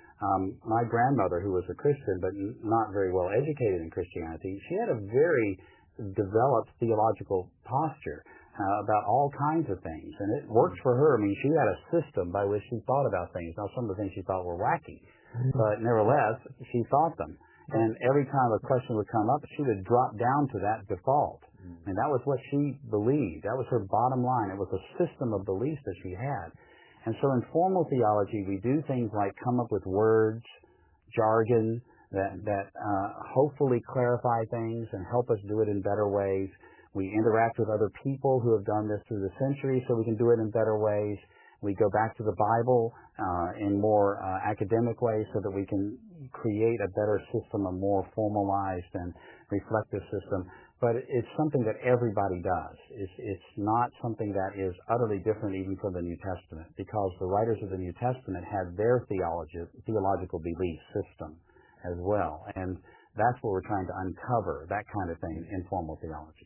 My grandmother, who was a Christian but not very well educated in Christianity, she had a very developed theological posture about all kinds of things, and it worked for her. I mean, she had a system by which she thought about things. Now, some of the things she thought were wacky, but nevertheless, she thought them. And every time a question would come up, she would drop down to that default. And that was what she believed. That was her bottom line. It was a system of beliefs that she had. And so in formal theology, we do things like come up with words, jargon, that hopefully clarify things and help us do it in better ways. We interact with other people who have done this through the centuries so we can do it in better ways. We go back to the Bible in more academic ways so that we can create a better system, a more formalized and reflective system. But it's something that everybody does. It's not something that is utterly different even from the New Testament, because the writers of the New Testament had their theological belief system as well. And that's what we're trying to uncover, that kind of thing in formal theology.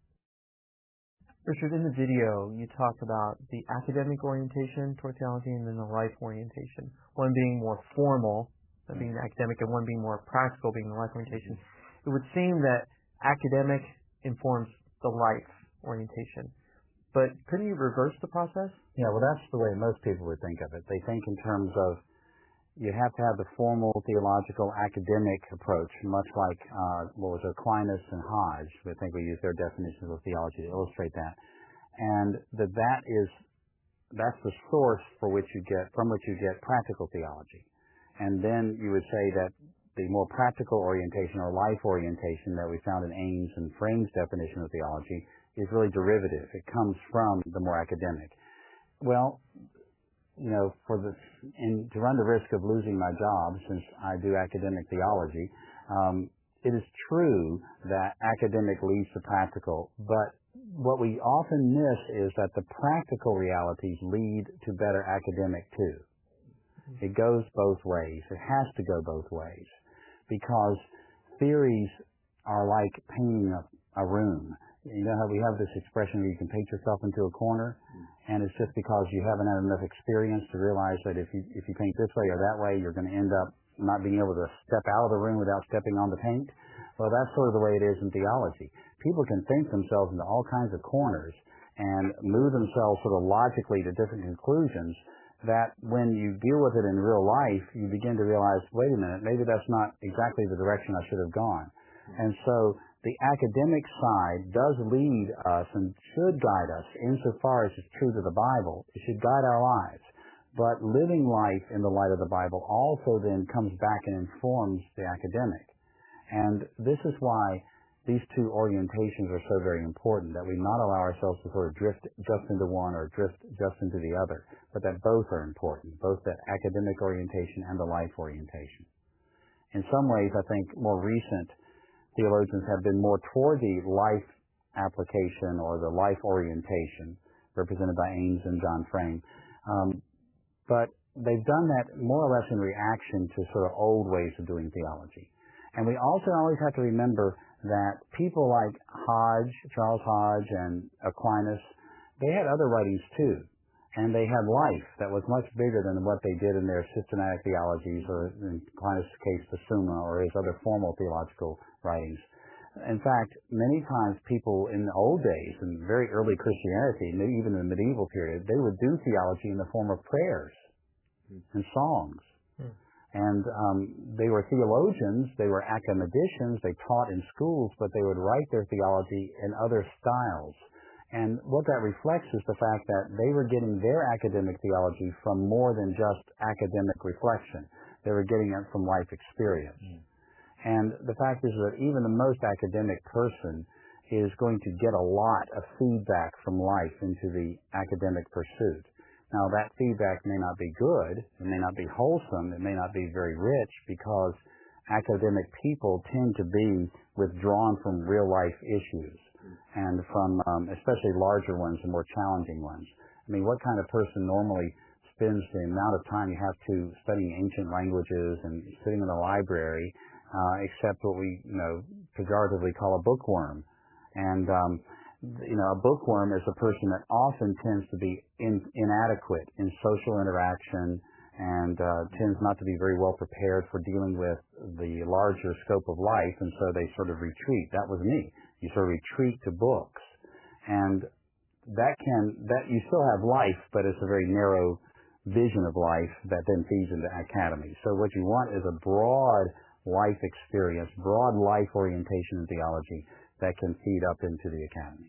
Richard, in the video, you talk about the academic orientation toward theology and then the life orientation. One being more formal, that being academic, and one being more practical, being the life orientation. It would seem that academic informs the life orientation. But couldn't you reverse the process? Yeah, well, that's the way most people would think of it. They think in terms of you have to have the formal theological academic approach, much like what was it, Aquinas and Hodge. I think we use their definitions of theology to illustrate that. And that's the source from which you get practical theology. And then you would say that the more practical orientation or life orientation that we found in Ames and Frame's definition of theology is really derivative. It comes from the more academic. Well, you know, to run the risk of losing my job, since I do academic theology, it is true that academic leads to practical, but what we often miss is that the practical realities lead to better academic too. It goes both ways. It has to go both ways, because theories are like painting a room. You know how we have this expression where you can paint yourself into a corner, and it's just because you haven't had enough experience to realize that if you paint this way or that way, you're going to end up not being able to step out of the room without stepping on the paint. Well, that's sort of the way it is in theology. People can think themselves into all kinds of corners and move themselves sort of logically to different conclusions that when you deal with it in real life, you begin to realize, wait a minute, maybe that's not exactly the direction I should have gone. And so the academic side does lead us and should guide us insofar as it's true to the Bible. It should guide our lives. But living life in the light of the Bible also then comes back and informs the academic. And this is why these two orientations are so very important, that we not allow ourselves to sort of drift just into one or drift just into the other, but that both are important, both that academic orientation and the life orientation. In some ways, I think more recent theologians have been more toward the life application or the life orientation, represented by Ames and John Frame. But they've done that more or less in reaction to sort of old ways of doing theology. And we also always have to remember that people like Charles Hodge and Aquinas, they had other writings too. And they had life that was much bigger than what they did in their systematic theologies, or in Aquinas' case, the Summa, or his other formal theological writings. In fact, many times people in the old days, in very early Christianity, maybe even in the medieval period, they would do theology in the form of prayers and songs. And they were theologians, they were academicians, they taught in schools, but they would write their theology in other styles. And what that reflects is the fact that they were getting their academic theology from more than just academic reflection. They were getting it from life experience. And the fact is that even the most academic person is going to get a lot of feedback from life into the academic pursuit. Now, that feedback may not be good, it may not be wholesome, it may not be very rich, because academic people tend to be withdrawn from real life issues, and from especially larger ones and more challenging ones. I mean, what kind of person normally spends the amount of time you have to studying ancient languages and sitting in the library, except what we, pejoratively call a bookworm? And a bookworm is a person that often tends to be inadequate in social interaction and tends not to be very well prepared for dealing with the larger scope of life, and so they sort of retreat. That was me. You sort of retreat to books. And that you still have life, but it's a very narrow vision of life that then feeds into academy. So what you want is a broad life experience, broad life orientation in theology that can feed up into the academy.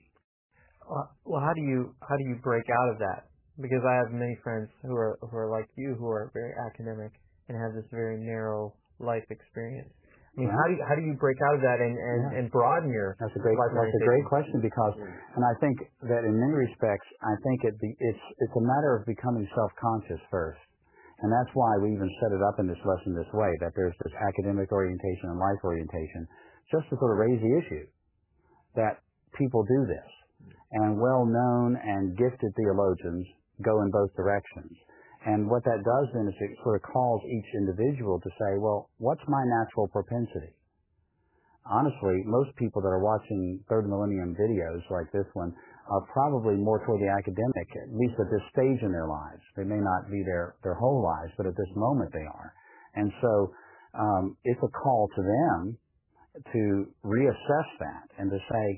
Well, how do you break out of that? Because I have many friends who are like you, who are very academic and have this very narrow life experience. I mean, how do you break out of that and broaden your That's a great question, because, and I think that in many respects, I think it's a matter of becoming self-conscious first. And that's why we even set it up in this lesson this way, that there's this academic orientation and life orientation, just to sort of raise the issue that people do this. And well-known and gifted theologians go in both directions. And what that does then is it sort of calls each individual to say, well, what's my natural propensity? Honestly, most people that are watching Third Millennium videos like this one are probably more toward the academic, at least at this stage in their lives. They may not be their whole lives, but at this moment they are. And so it's a call to them to reassess that and to say,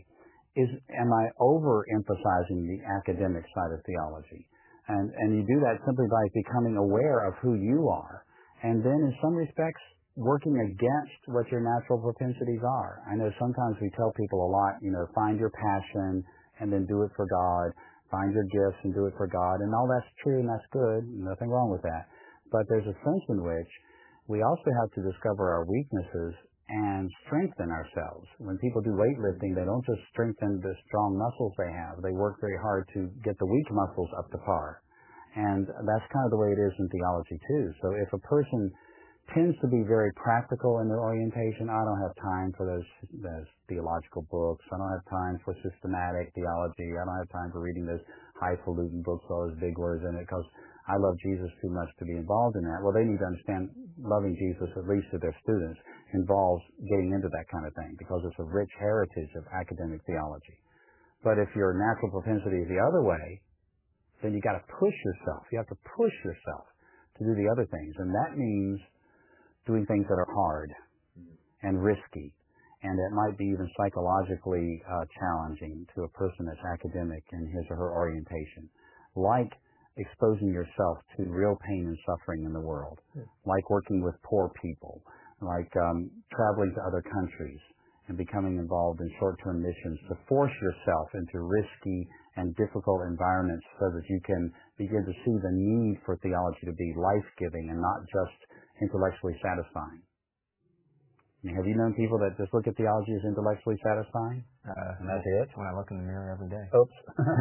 am I overemphasizing the academic side of theology? And you do that simply by becoming aware of who you are and then in some respects working against what your natural propensities are. I know sometimes we tell people a lot, find your passion and then do it for God. Find your gifts and do it for God. And all that's true and that's good. Nothing wrong with that. But there's a sense in which we also have to discover our weaknesses and strengthen ourselves. When people do weightlifting, they don't just strengthen the strong muscles they have. They work very hard to get the weak muscles up to par. And that's kind of the way it is in theology too. So if a person tends to be very practical in their orientation, I don't have time for those theological books. I don't have time for systematic theology. I don't have time for reading those highfalutin books with all those big words in it because I love Jesus too much to be involved in that. Well, they need to understand loving Jesus, at least to their students, involves getting into that kind of thing because it's a rich heritage of academic theology. But if your natural propensity is the other way, then you got to push yourself. You have to push yourself to do the other things. And that means doing things that are hard and risky, and it might be even psychologically challenging to a person that's academic in his or her orientation, like exposing yourself to real pain and suffering in the world, like working with poor people, like traveling to other countries and becoming involved in short-term missions to force yourself into risky and difficult environments so that you can begin to see the need for theology to be life-giving and not just intellectually satisfying. Have you known people that just look at theology as intellectually satisfying? And that's it? When I look in the mirror every day. Oops.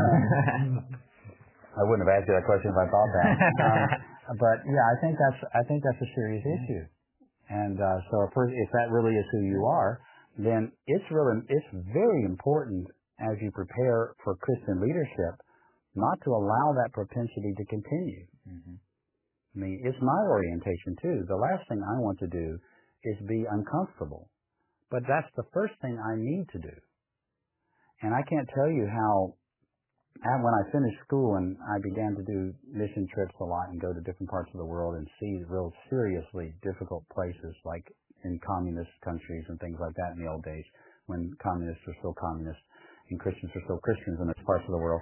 I wouldn't have asked you that question if I thought that. But yeah, I think that's a serious issue. And so if that really is who you are, then it's very important as you prepare for Christian leadership not to allow that propensity to continue. Mm-hmm. I mean, it's my orientation too. The last thing I want to do is be uncomfortable. But that's the first thing I need to do. And I can't tell you how, when I finished school and I began to do mission trips a lot and go to different parts of the world and see real seriously difficult places like in communist countries and things like that in the old days when communists were still communists and Christians were still Christians in those parts of the world.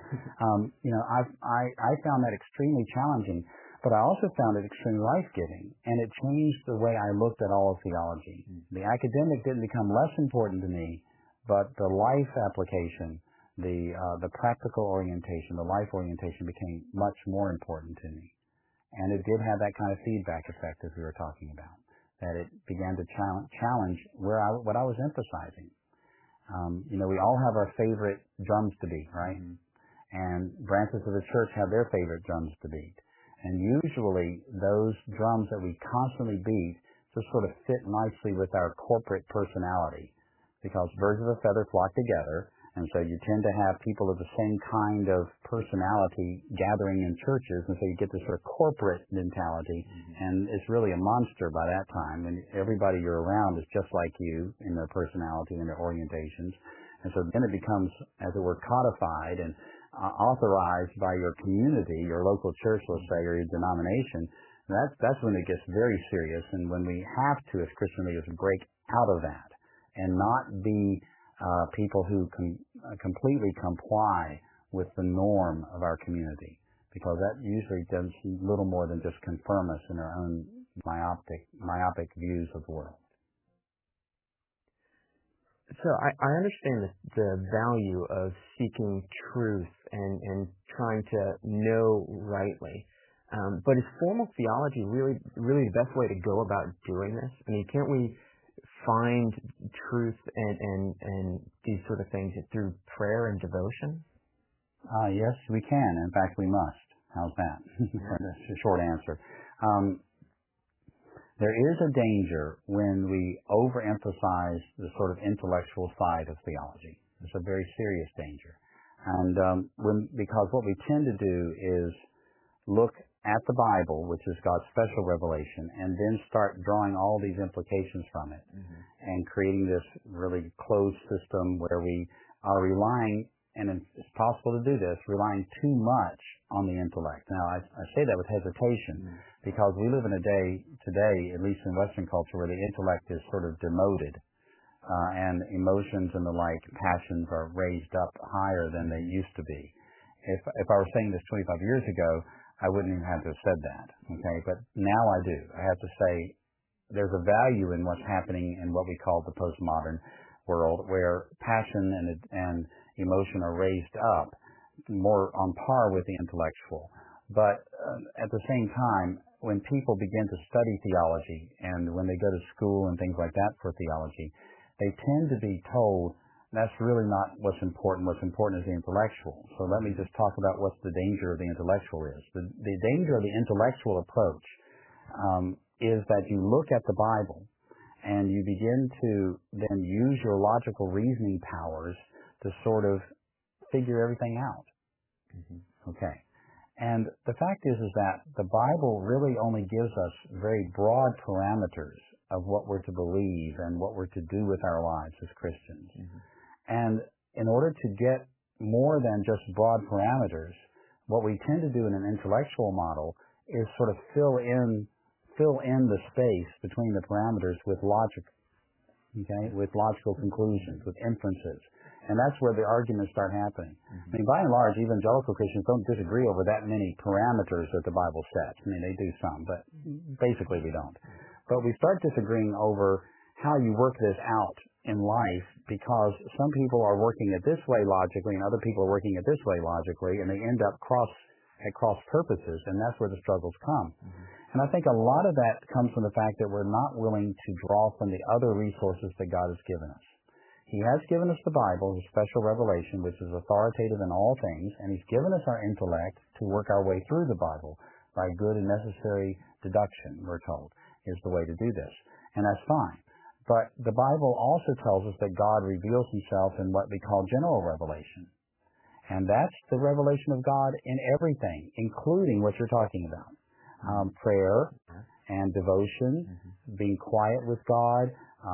I found that extremely challenging. But I also found it extremely life-giving, and it changed the way I looked at all of theology. The academic didn't become less important to me, but the life application, the practical orientation, the life orientation became much more important to me. And it did have that kind of feedback effect as we were talking about, that it began to challenge what I was emphasizing. We all have our favorite drums to beat, right? Mm-hmm. And branches of the church have their favorite drums to beat. And usually those drums that we constantly beat just sort of fit nicely with our corporate personality because birds of a feather flock together. And so you tend to have people of the same kind of personality gathering in churches. And so you get this sort of corporate mentality. Mm-hmm. And it's really a monster by that time. And everybody you're around is just like you in their personality and their orientations. And so then it becomes, as it were, codified and authorized by your community, your local church, let's say, or your denomination. That's when it gets very serious, and when we have to, as Christian leaders, break out of that and not be people who completely comply with the norm of our community, because that usually does little more than just confirm us in our own myopic views of the world. So I understand the value of seeking truth and trying to know rightly. But is formal theology really the best way to go about doing this? I mean, can't we find truth and these sort of things through prayer and devotion? Yes, we can. In fact, we must. How's that? That's a short answer. There is a danger when we overemphasize the sort of intellectual side of theology. It's a very serious danger. And because what we tend to do is look at the Bible, which is God's special revelation, and then start drawing all these implications from it, mm-hmm. and creating this really closed system where we are relying, and it's possible to do this, relying too much on the intellect. Now, I say that with hesitation, mm-hmm. because we live in a day today, at least in Western culture, where the intellect is sort of demoted, and emotions and the like, passions are raised up higher than they used to be. If I were saying this 25 years ago, I wouldn't even have to have said that. Okay, but now I do. I have to say there's a value in what's happening in what we call the postmodern world, where passion and emotion are raised up more on par with the intellectual. But at the same time, when people begin to study theology and when they go to school and things like that for theology, they tend to be told that's really not what's important. What's important is the intellectual. So let me just talk about what the danger of the intellectual is. The danger of the intellectual approach is that you look at the Bible and you begin to then use your logical reasoning powers to sort of figure everything out. Okay. And the fact is that the Bible really only gives us very broad parameters of what we're to believe and what we're to do with our lives as Christians. And in order to get more than just broad parameters, what we tend to do in an intellectual model is sort of fill in the space between the parameters with logic, okay, with logical conclusions, with inferences. And that's where the arguments start happening. I mean, by and large, evangelical Christians don't disagree over that many parameters that the Bible sets. I mean, they do some, but basically we don't. But we start disagreeing over how you work this out in life, because some people are working it this way logically and other people are working it this way logically, and they end up at cross purposes, and that's where the struggles come. And I think a lot of that comes from the fact that we're not willing to draw from the other resources that God has given us. He has given us the Bible, the special revelation, which is authoritative in all things, and He's given us our intellect to work our way through the Bible by good and necessary deduction, we're told, is the way to do this. And that's fine. But the Bible also tells us that God reveals Himself in what we call general revelation. And that's the revelation of God in everything, including what you're talking about. Prayer and devotion, being quiet with God,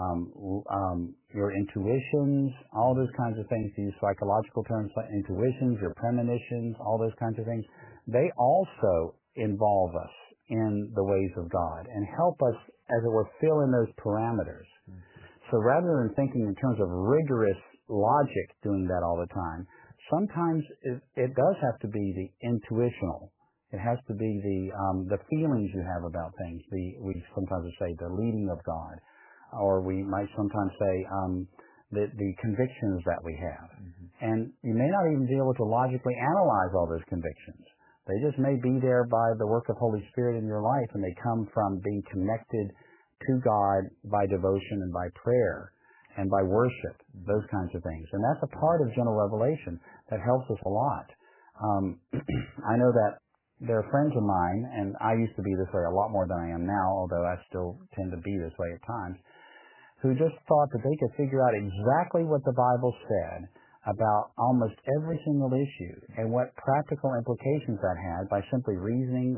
your intuitions, all those kinds of things, these psychological terms like intuitions, your premonitions, all those kinds of things, they also involve us in the ways of God and help us, as it were, fill in those parameters. So rather than thinking in terms of rigorous logic doing that all the time, sometimes it does have to be the intuitional. It has to be the feelings you have about things. We sometimes say the leading of God, or we might sometimes say the convictions that we have. And you may not even be able to logically analyze all those convictions. They just may be there by the work of Holy Spirit in your life, and they come from being connected to God by devotion and by prayer and by worship, those kinds of things. And that's a part of general revelation that helps us a lot. I know that there are friends of mine, and I used to be this way a lot more than I am now, although I still tend to be this way at times, who just thought that they could figure out exactly what the Bible said about almost every single issue and what practical implications that had by simply reasoning.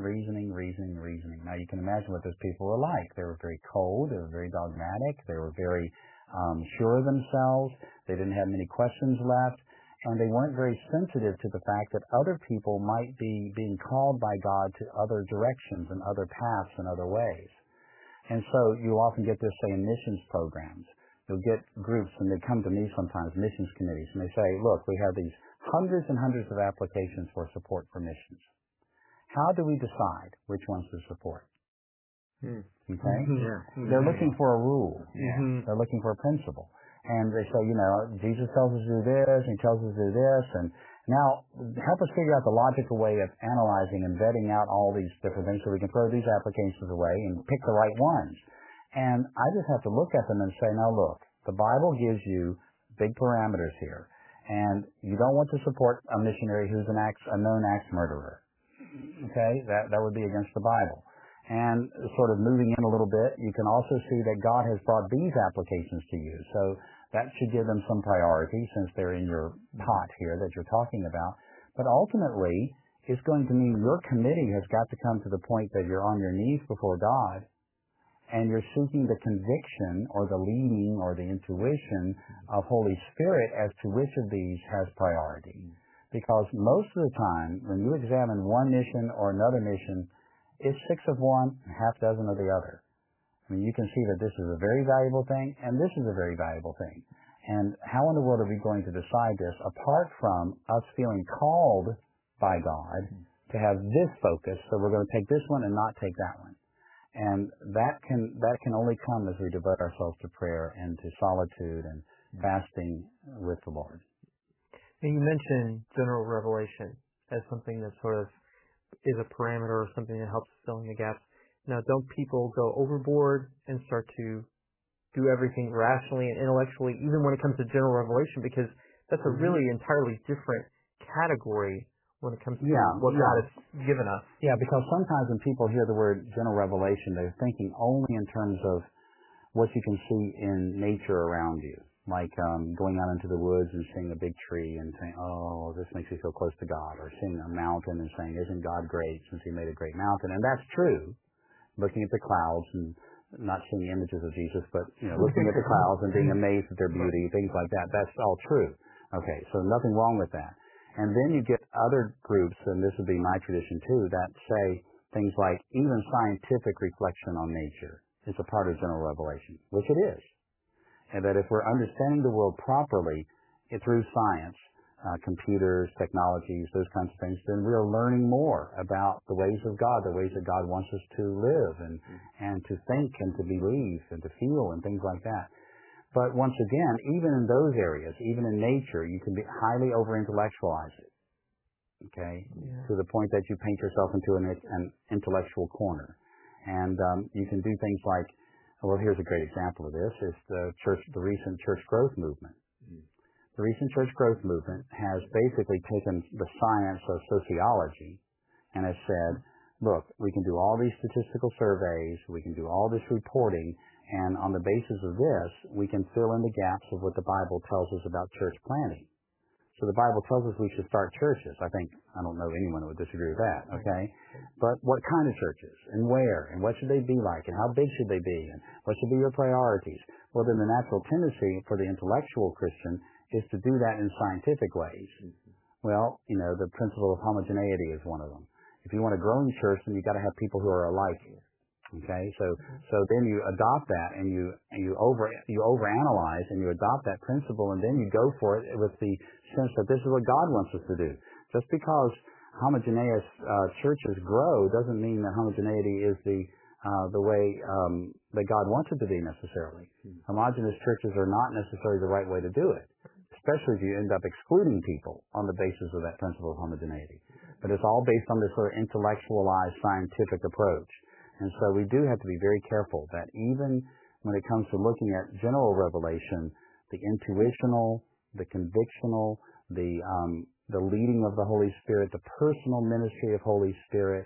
Now you can imagine what those people were like. They were very cold, they were very dogmatic, they were very sure of themselves, they didn't have many questions left, and they weren't very sensitive to the fact that other people might be being called by God to other directions and other paths and other ways. And so you'll often get this, say, in missions programs. You'll get groups, and they come to me sometimes, missions committees, and they say, look, we have these hundreds and hundreds of applications for support for missions. How do we decide which ones to support? Okay? They're looking for a rule. They're looking for a principle. And they say, Jesus tells us to do this, and He tells us to do this, and now help us figure out the logical way of analyzing and vetting out all these different things so we can throw these applications away and pick the right ones. And I just have to look at them and say, now look, the Bible gives you big parameters here, and you don't want to support a missionary who's a known axe murderer. Okay? That would be against the Bible. And sort of moving in a little bit, you can also see that God has brought these applications to you. So that should give them some priority since they're in your pot here that you're talking about. But ultimately, it's going to mean your committee has got to come to the point that you're on your knees before God and you're seeking the conviction or the leading or the intuition of Holy Spirit as to which of these has priority. Because most of the time, when you examine one mission or another mission, it's 6 of one, and half dozen of the other. I mean, you can see that this is a very valuable thing, and this is a very valuable thing. And how in the world are we going to decide this apart from us feeling called by God to have this focus, so we're going to take this one and not take that one. And that can only come as we devote ourselves to prayer and to solitude and fasting with the Lord. And you mentioned general revelation as something that sort of is a parameter or something that helps fill in the gaps. Now, don't people go overboard and start to do everything rationally and intellectually, even when it comes to general revelation? Because that's a really entirely different category when it comes to what God has given us. Yeah, because sometimes when people hear the word general revelation, they're thinking only in terms of what you can see in nature around you, like going out into the woods and seeing a big tree and saying, oh, this makes me feel close to God, or seeing a mountain and saying, isn't God great since he made a great mountain? And that's true, looking at the clouds and not seeing images of Jesus, but looking at the clouds and being amazed at their beauty, things like that. That's all true. Okay, so nothing wrong with that. And then you get other groups, and this would be my tradition too, that say things like even scientific reflection on nature is a part of general revelation, which it is. And that if we're understanding the world properly through science, computers, technologies, those kinds of things, then we're learning more about the ways of God, the ways that God wants us to live and to think and to believe and to feel and things like that. But once again, even in those areas, even in nature, you can be highly over-intellectualize it, okay, to the point that you paint yourself into an intellectual corner. And you can do things like, well, here's a great example of this, is the recent church growth movement. The recent church growth movement has basically taken the science of sociology and has said, look, we can do all these statistical surveys, we can do all this reporting, and on the basis of this, we can fill in the gaps of what the Bible tells us about church planting. So the Bible tells us we should start churches. I don't know anyone who would disagree with that, okay? But what kind of churches, and where, and what should they be like, and how big should they be, and what should be your priorities? Well, then the natural tendency for the intellectual Christian is to do that in scientific ways. Well, the principle of homogeneity is one of them. If you want a growing church, then you've got to have people who are alike. Okay, so then you adopt that and you overanalyze and you adopt that principle, and then you go for it with the sense that this is what God wants us to do. Just because homogeneous churches grow doesn't mean that homogeneity is the way that God wants it to be necessarily. Homogeneous churches are not necessarily the right way to do it, especially if you end up excluding people on the basis of that principle of homogeneity. But it's all based on this sort of intellectualized scientific approach. And so we do have to be very careful that even when it comes to looking at general revelation, the intuitional, the convictional, the leading of the Holy Spirit, the personal ministry of Holy Spirit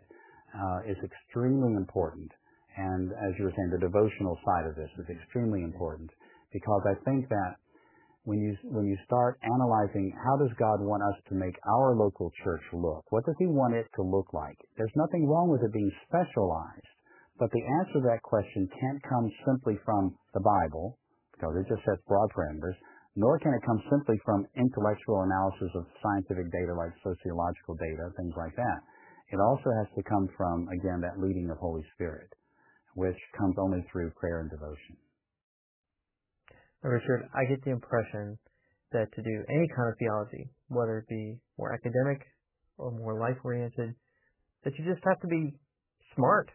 is extremely important. And as you were saying, the devotional side of this is extremely important, because I think that when you start analyzing how does God want us to make our local church look, what does he want it to look like? There's nothing wrong with it being specialized. But the answer to that question can't come simply from the Bible, because it just sets broad parameters, nor can it come simply from intellectual analysis of scientific data like sociological data, things like that. It also has to come from, again, that leading of Holy Spirit, which comes only through prayer and devotion. Now, Richard, I get the impression that to do any kind of theology, whether it be more academic or more life-oriented, that you just have to be smart.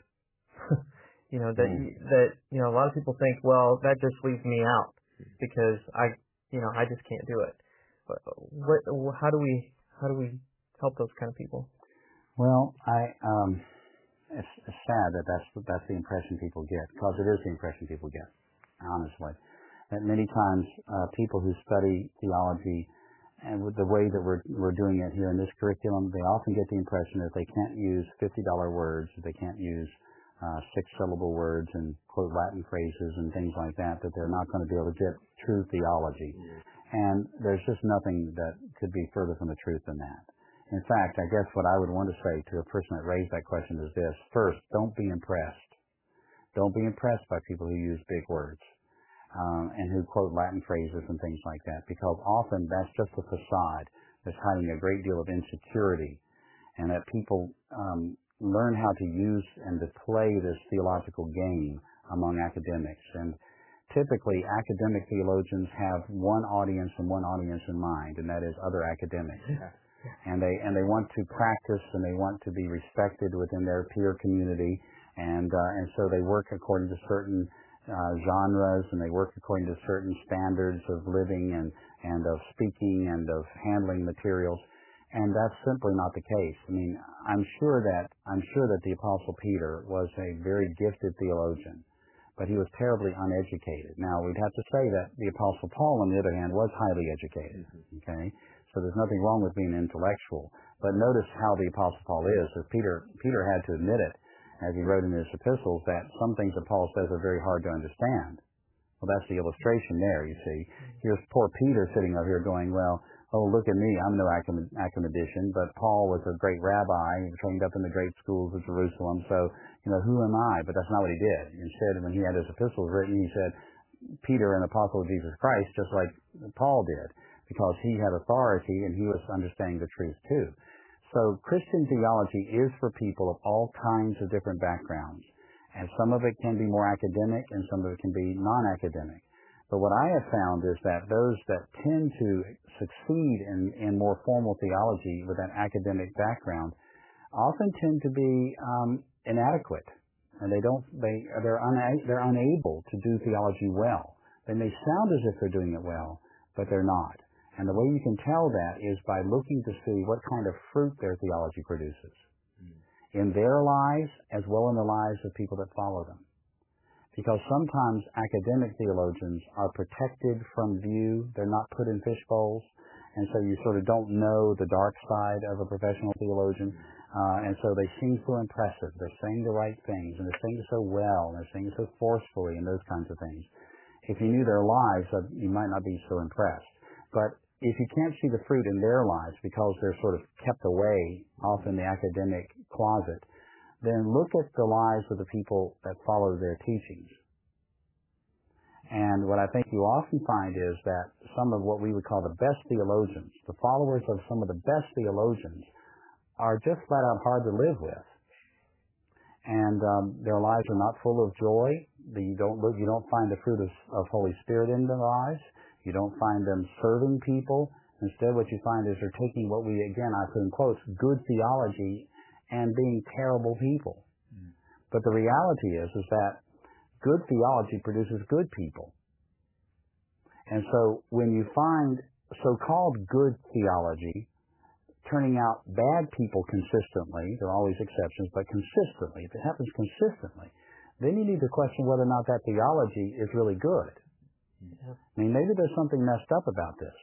A lot of people think, well, that just leaves me out because I just can't do it. How do we help those kind of people? Well, it's sad that that's the impression people get, because it is the impression people get, honestly. That many times people who study theology, and with the way that we're doing it here in this curriculum, they often get the impression that they can't use $50 words, that they can't use 6-syllable words and quote Latin phrases and things like that they're not going to be able to get true theology. And there's just nothing that could be further from the truth than that. In fact, I guess what I would want to say to a person that raised that question is this. First, don't be impressed. Don't be impressed by people who use big words and who quote Latin phrases and things like that, because often that's just a facade that's hiding a great deal of insecurity, and that people learn how to use and to play this theological game among academics. And typically, academic theologians have one audience and one audience in mind, and that is other academics. and they want to practice and they want to be respected within their peer community, and so they work according to certain genres, and they work according to certain standards of living and of speaking and of handling materials. And that's simply not the case. I mean, I'm sure that the Apostle Peter was a very gifted theologian, but he was terribly uneducated. Now, we'd have to say that the Apostle Paul, on the other hand, was highly educated. Okay, so there's nothing wrong with being intellectual. But notice how the Apostle Paul is. As Peter had to admit it, as he wrote in his epistles, that some things that Paul says are very hard to understand. Well, that's the illustration there. You see, here's poor Peter sitting up here going, well, oh, look at me, I'm no academician, but Paul was a great rabbi, trained up in the great schools of Jerusalem, so, who am I? But that's not what he did. Instead, when he had his epistles written, he said, Peter, an apostle of Jesus Christ, just like Paul did, because he had authority and he was understanding the truth too. So Christian theology is for people of all kinds of different backgrounds, and some of it can be more academic and some of it can be non-academic. But what I have found is that those that tend to succeed in more formal theology with an academic background often tend to be inadequate, and they're unable to do theology well. They may sound as if they're doing it well, but they're not. And the way you can tell that is by looking to see what kind of fruit their theology produces in their lives as well in the lives of people that follow them. Because sometimes academic theologians are protected from view. They're not put in fish bowls. And so you sort of don't know the dark side of a professional theologian. And so they seem so impressive. They're saying the right things, and they're saying it so well, and they're saying it so forcefully, and those kinds of things. If you knew their lives, you might not be so impressed. But if you can't see the fruit in their lives because they're sort of kept away off in the academic closet, then look at the lives of the people that follow their teachings. And what I think you often find is that some of what we would call the best theologians, the followers of some of the best theologians, are just flat out hard to live with. And their lives are not full of joy. You don't find the fruit of Holy Spirit in their lives. You don't find them serving people. Instead, what you find is they're taking what we, again, I put in quotes, good theology and being terrible people. But the reality is that good theology produces good people. And so when you find so-called good theology turning out bad people consistently, there are always exceptions, but consistently, if it happens consistently, then you need to question whether or not that theology is really good. I mean, maybe there's something messed up about this.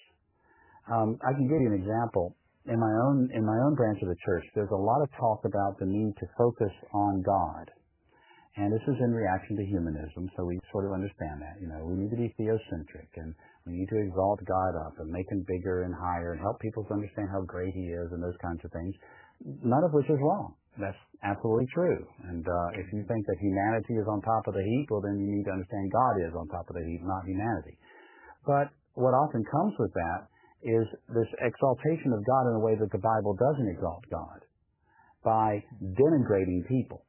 I can give you an example. In my own branch of the church, there's a lot of talk about the need to focus on God. And this is in reaction to humanism, so we sort of understand that. We need to be theocentric, and we need to exalt God up and make him bigger and higher and help people to understand how great he is and those kinds of things, none of which is wrong. That's absolutely true. And if you think that humanity is on top of the heap, well, then you need to understand God is on top of the heap, not humanity. But what often comes with that is this exaltation of God in a way that the Bible doesn't exalt God, by denigrating people.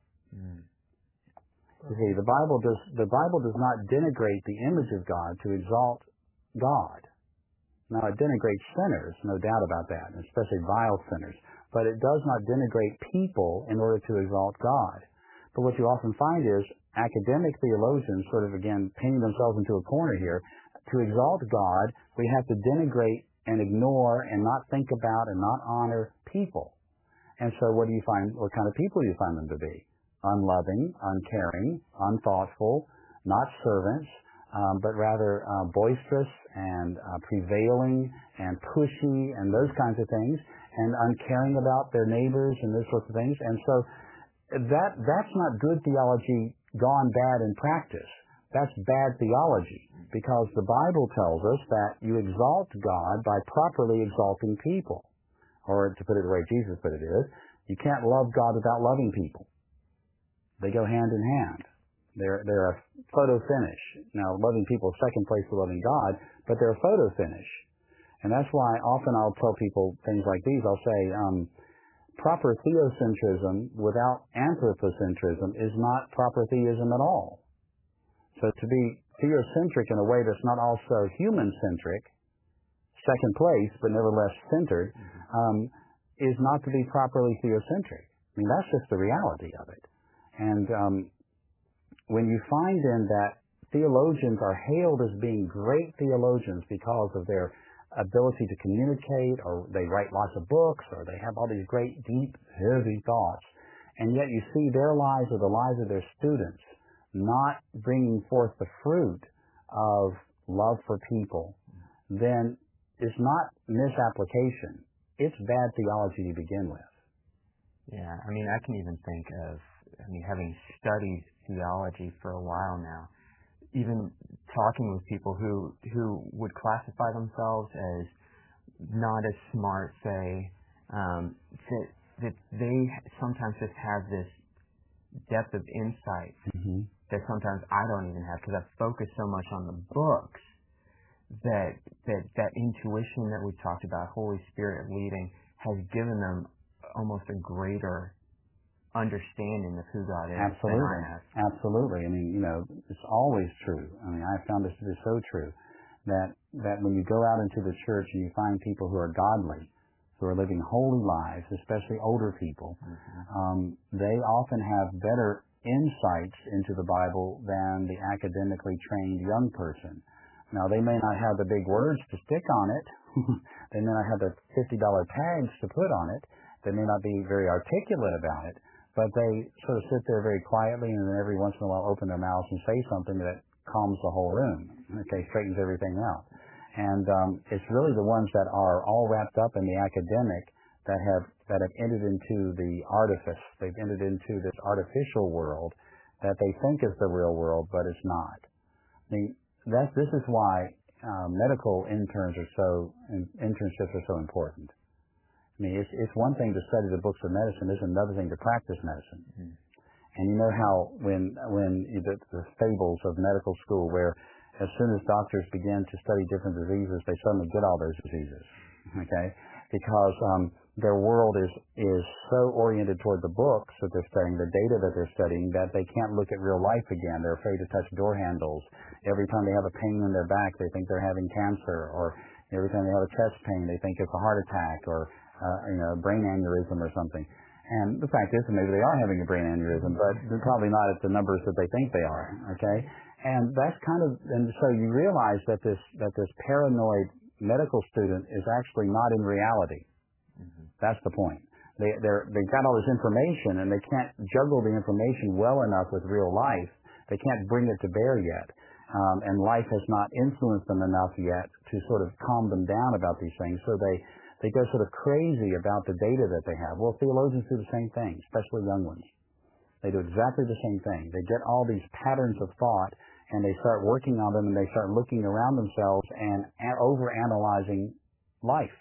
You see, the Bible does not denigrate the image of God to exalt God. Now, it denigrates sinners, no doubt about that, especially vile sinners, but it does not denigrate people in order to exalt God. But what you often find is academic theologians sort of, again, painting themselves into a corner here. To exalt God, we have to denigrate and ignore and not think about and not honor people. And so what do you find? What kind of people do you find them to be? Unloving, uncaring, unthoughtful, not servants, but rather boisterous and prevailing and pushy and those kinds of things, and uncaring about their neighbors and those sorts of things. And so that's not good theology gone bad in practice. That's bad theology, because the Bible tells us that you exalt God by properly exalting people. Or to put it the way Jesus put it is, you can't love God without loving people. They go hand in hand. They're a photo finish. Now, loving people is second place to loving God, but they're a photo finish. And that's why often I'll tell people things like these. I'll say, proper theocentrism without anthropocentrism is not proper theism at all. So to be theocentric in a way that's not also human-centric, second place, but nevertheless centered, is not to be properly theocentric. I mean, that's just the reality of it. And when you find then that theologians are hailed as being great theologians because of their ability to communicate, or they write lots of books, or they have all these great, deep, heavy thoughts, and yet you see their lives or the lives of their students not bringing forth the fruit of love for people, then it's not misapplication. It's bad theology to begin with. Yeah, I mean, I can even think of, having studied theology for a while now, even talking with people who would classify themselves as not as smart, say, that they sometimes just have this depth of insight that sometimes I don't even have, because I've focused so much on the books that intuition that we talked about, Holy Spirit leading, has given them almost a greater understanding of who God is than I have. Absolutely. I mean, it's always true. I mean, I found this to be so true that when you go out into the church and you find people who are godly, who are living holy lives, especially older people, they often have better insights into the Bible than the academically trained young person. Now, they may not have the big words to stick on it. They may not have the $50 tags to put on it. They may not be very articulate about it, but they sort of sit there very quietly and then every once in a while open their mouths and say something that calms the whole room, straightens everything out. And it's really the ones that are all wrapped up in the academic that have entered into the artifice. They've entered into this artificial world that they think is the real world, but it's not. I mean, this is why medical internships are so important. I mean, it's one thing to study the books of medicine. It's another thing to practice medicine. Mm-hmm. And you know how when the fables of medical school, where as soon as doctors begin to study different diseases, they suddenly get all those diseases. Okay, because their world is so oriented toward the books that they're studying, the data that they're studying, that they can't look at real life again. They're afraid to touch door handles. Every time they have a pain in their back, they think they're having cancer, or every time they have a chest pain, they think it's a heart attack or a brain aneurysm or something. And the fact is that maybe they are having a brain aneurysm, but they're probably not at the numbers that they think they are. Okay, and that's and so you realize that this paranoid medical student is actually not in reality. Mm-hmm. That's the point. They've got all this information and they can't juggle the information well enough with real life. They can't bring it to bear yet. And life has not influenced them enough yet to sort of calm them down about these things. So they go sort of crazy about the data that they have. Well, theologians do the same thing, especially young ones. They do exactly the same thing. They get all these patterns of thought and they start working on them and they start looking around themselves and overanalyzing life.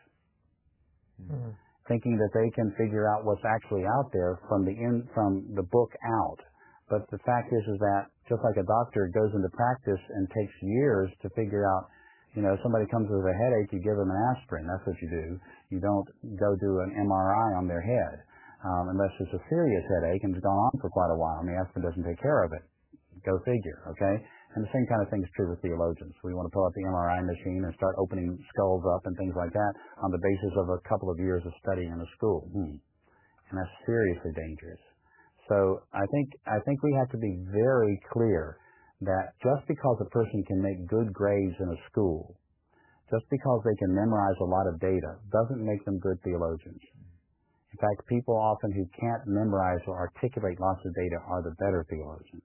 Mm-hmm. Thinking that they can figure out what's actually out there from the book out. But the fact is that just like a doctor goes into practice and takes years to figure out, somebody comes with a headache, you give them an aspirin. That's what you do. You don't go do an MRI on their head unless it's a serious headache and it's gone on for quite a while and the aspirin doesn't take care of it. Go figure, okay? And the same kind of thing is true with theologians. We want to pull out the MRI machine and start opening skulls up and things like that on the basis of a couple of years of studying in a school. And that's seriously dangerous. So I think we have to be very clear that just because a person can make good grades in a school, just because they can memorize a lot of data, doesn't make them good theologians. In fact, people often who can't memorize or articulate lots of data are the better theologians.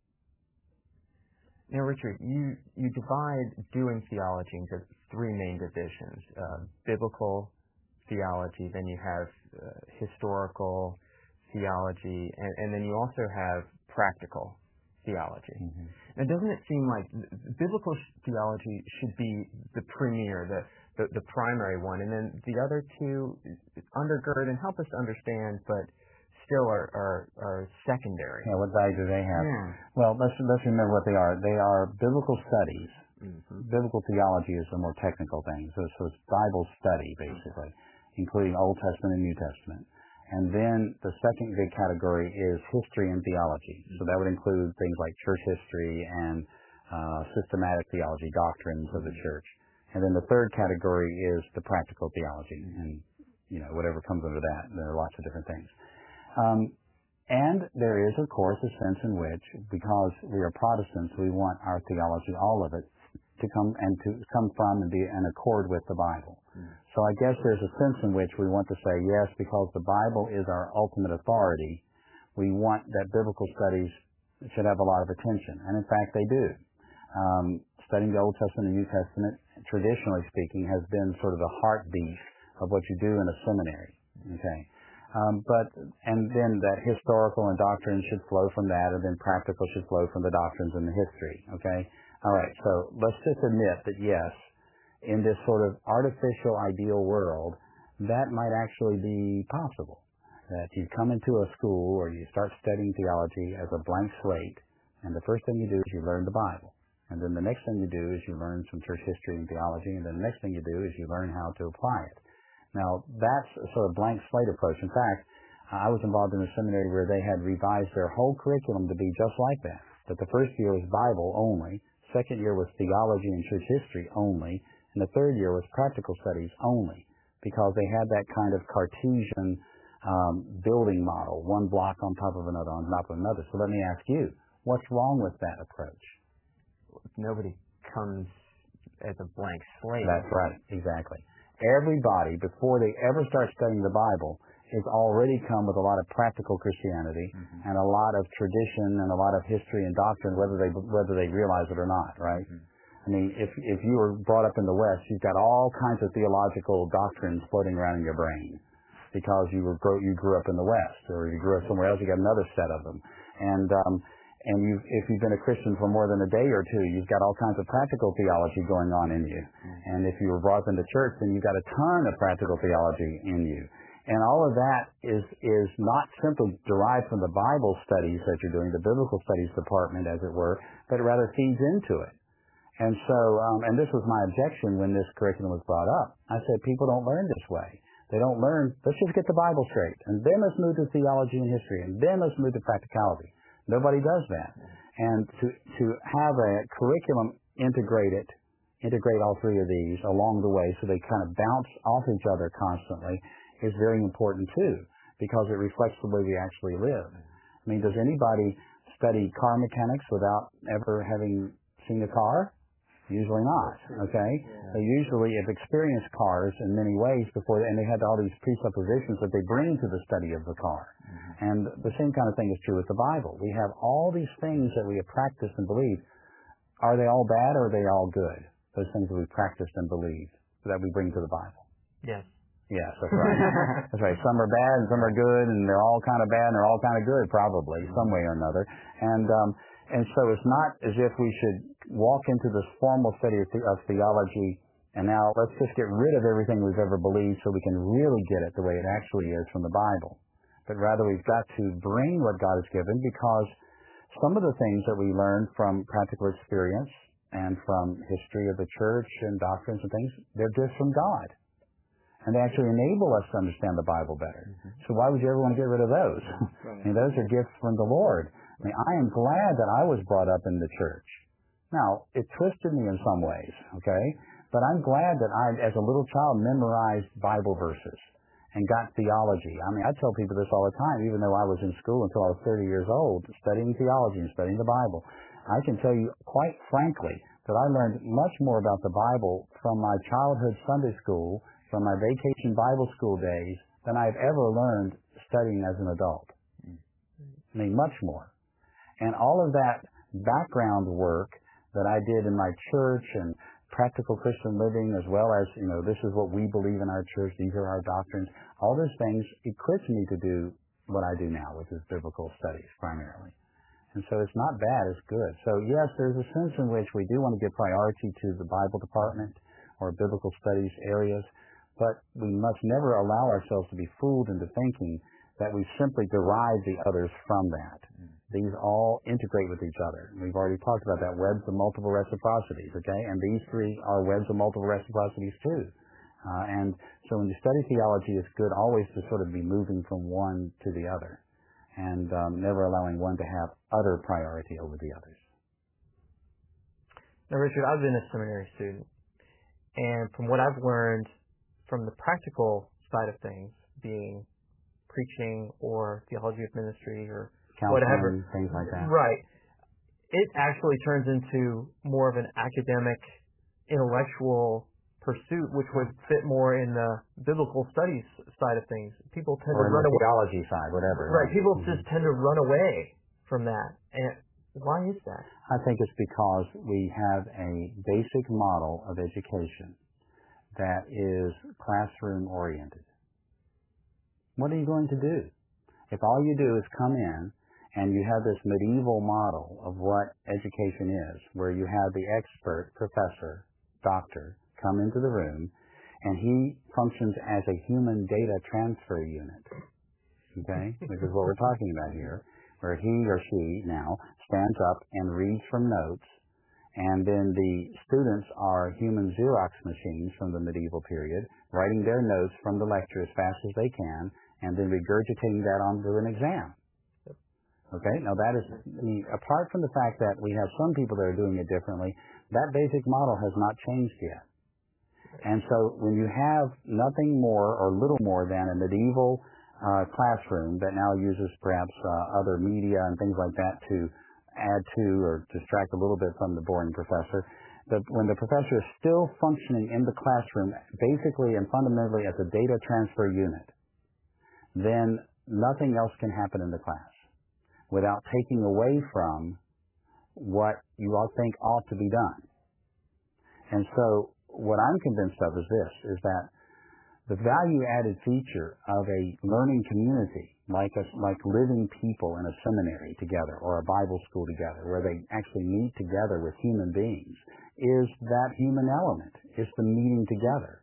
Now, Richard, you divide doing theology into three main divisions: biblical theology, then you have historical theology, and then you also have practical theology. Mm-hmm. Now, doesn't it seem like biblical theology should be the premier, the primary one, and then the other two undergird and help us understand, but still are secondary? Yeah, what value do they have? Yeah. Well, let's remember what they are. They are biblical studies. Mm-hmm. Biblical theology is a more technical thing, so it's Bible study, basically, including Old Testament and New Testament. And then the second big category is history and theology. So that would include things like church history and systematic theology, doctrines of the church. And then the third category is the practical theology. And whatever comes under that. There are lots of different things. And there is, of course, a sense in which, because we are Protestants, we want our theology, all of it, to come from and be in accord with the Bible. So I guess there's a sense in which we want to say, yes, because the Bible is our ultimate authority, we want that biblical studies should have a lot of attention. And in fact, they do. Studying the Old Testament and New Testament, traditionally speaking, has been sort of the heartbeat of what you do in a seminary. Okay. And then that historical and doctrine should flow from that, and then practical should flow from the doctrines and the history. Okay. All right. So let's just admit that yes, in this sort of artificial ideal world, that might actually be possible. That you come into a school or you start studying theology as a blank slate, and the first thing you do is you learn the Bible. And then the next thing you do is you learn some church history and theology, and then the next thing you do is you learn how to apply it. Now, that's a sort of blank slate approach. In fact, I was involved in a seminary where they had revised their whole curriculum to be just like that. That the first year was Bible only, second year was theology and church history only, and the third year was practical studies only, because they had that kind of Cartesian building model, one block on top of another, on top of another. So let me ask you, what's wrong with that approach? Nobody comes as a blank slate. That's right, exactly. Everybody, before they ever start studying the Bible, has already come with a lot of practical Christianity and a lot of tradition and a lot of history and doctrine, whether they realize it or not, right? I mean, if you were brought up in the West, you've got all kinds of theological doctrines floating around in your brain because you grew up in the West, or you grew up somewhere else, you got another set of them. And if you've been a Christian for more than a day or two, you've got all kinds of practical theology going on in you. And if you were brought up into church, then you've got a ton of practical theology in you. And all of that is not simply derived from the Bible studies that you're doing, the biblical studies department, as it were, but rather feeds into it. And so, and this was my objection when this curriculum was brought up. I said, people don't learn this way. They don't learn, let's just get the Bible straight, and then let's move to theology and history, and then let's move to practicality. Nobody does that. And to have a curriculum integrate all three of these along the way so they kind of bounce off each other constantly is very important too, because it reflects the way we actually live. I mean, does anybody study car mechanics without ever having seen a car? Usually not, okay? They usually have experienced cars in many ways before, and they had all these presuppositions that they bring to the study of the car. And the same kind of thing is true with the Bible. We have all these things that we have practiced and believed. Are they all bad or are they all good? Those things that we practiced and believed that we bring to the Bible. Yes. Yes, that's right. That's right. Some are bad and some are good, and they're all kind of bad and they're all kind of good, probably, some way or another. And so it's not as if we should walk into this formal study of theology and now let's just get rid of everything we've ever believed so we can really get it the way it actually is from the Bible. But rather we've got to bring what God has given, because some of the things that we learn from practical experience and from history of the church and doctrines and things, they're gifts from God. And they actually enable us to understand the Bible better. So why would you ever want to get rid of those? I mean, those are gifts from the Lord. I mean, I am glad that I was brought up in the church. Now, it twisted me in some ways, okay? But I'm glad that I, as a little child, memorized Bible verses and got theology. I mean, I tell people this all the time, even though I was in school until I was 30 years old, studying theology and studying the Bible. I can tell you quite frankly that I learned much more about the Bible from my childhood Sunday school, from my vacation Bible school days, than I've ever learned studying as an adult. I mean, much more. And all of that background work that I did in my church and practical Christian living, as well as, this is what we believe in our church, these are our doctrines, all those things equipped me to do what I do now, which is biblical studies primarily. And so it's not bad, it's good. So yes, there's a sense in which we do want to give priority to the Bible department or biblical studies areas, but we must never allow ourselves to be fooled into thinking that we simply derive the others from that. These all integrate with each other. We've already talked about that, webs of multiple reciprocities, okay? And these three are webs of multiple reciprocities too. And so when you study theology, it's good always to sort of be moving from one to the other and never allowing one to have utter priority over the others. Now, Richard, I've been a seminary student, and from what I've learned from the practical side of things, being preaching or theology of ministry or counseling, whatever, things like that. right, it actually turns into more of an academic, intellectual pursuit, which would fit more in the biblical studies side of things. People tend or to in run the away. theology side, whatever. Right, people just tend to run away from that. And why is that? I think it's because we have a basic model of education that is classroom oriented. What are you going to do? If all you do is come in and you have this medieval model of what education is, where you have the expert professor, doctor, come into the room, and he functions as a human data transfer unit, okay, which is what we're talking about here, where he or she now stands up and reads from notes, and then the students are human Xerox machines from the medieval period, writing their notes from the lecture as fast as they can, and then regurgitating that onto an exam. Okay, now that is, apart from the fact that we have some people that are doing it differently, that basic model has not changed yet. And so when you have nothing more or little more than a medieval classroom that now uses perhaps other media and things like that to add to or distract a little bit from the boring professor, when the professor is still functioning in the classroom basically and fundamentally as a data transfer unit, then nothing else can happen in the class without taking away from what you all think ought to be done. And so what I'm convinced of is this, is that the value-added feature of a learning community, like living people in a seminary together or a Bible school together, where they actually meet together with human beings, is that human element, is the meeting together.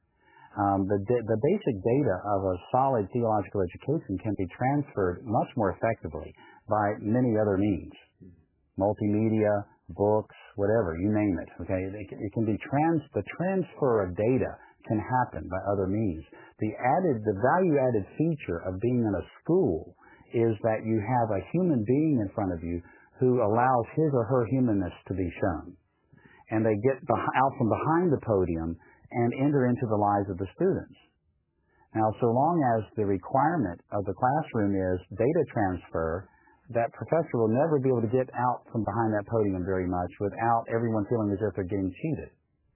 The basic data of a solid theological education can be transferred much more effectively by many other means. Multimedia, books, whatever, you name it. Okay, it can be the transfer of data can happen by other means. The value-added feature of being in a school is that you have a human being in front of you who allows his or her humanness to be shown. And they get out from behind the podium and enter into the lives of the students. Now, so long as the requirement of the classroom is data transfer, that professor will never be able to get out from behind that podium very much without everyone feeling as if they're getting cheated.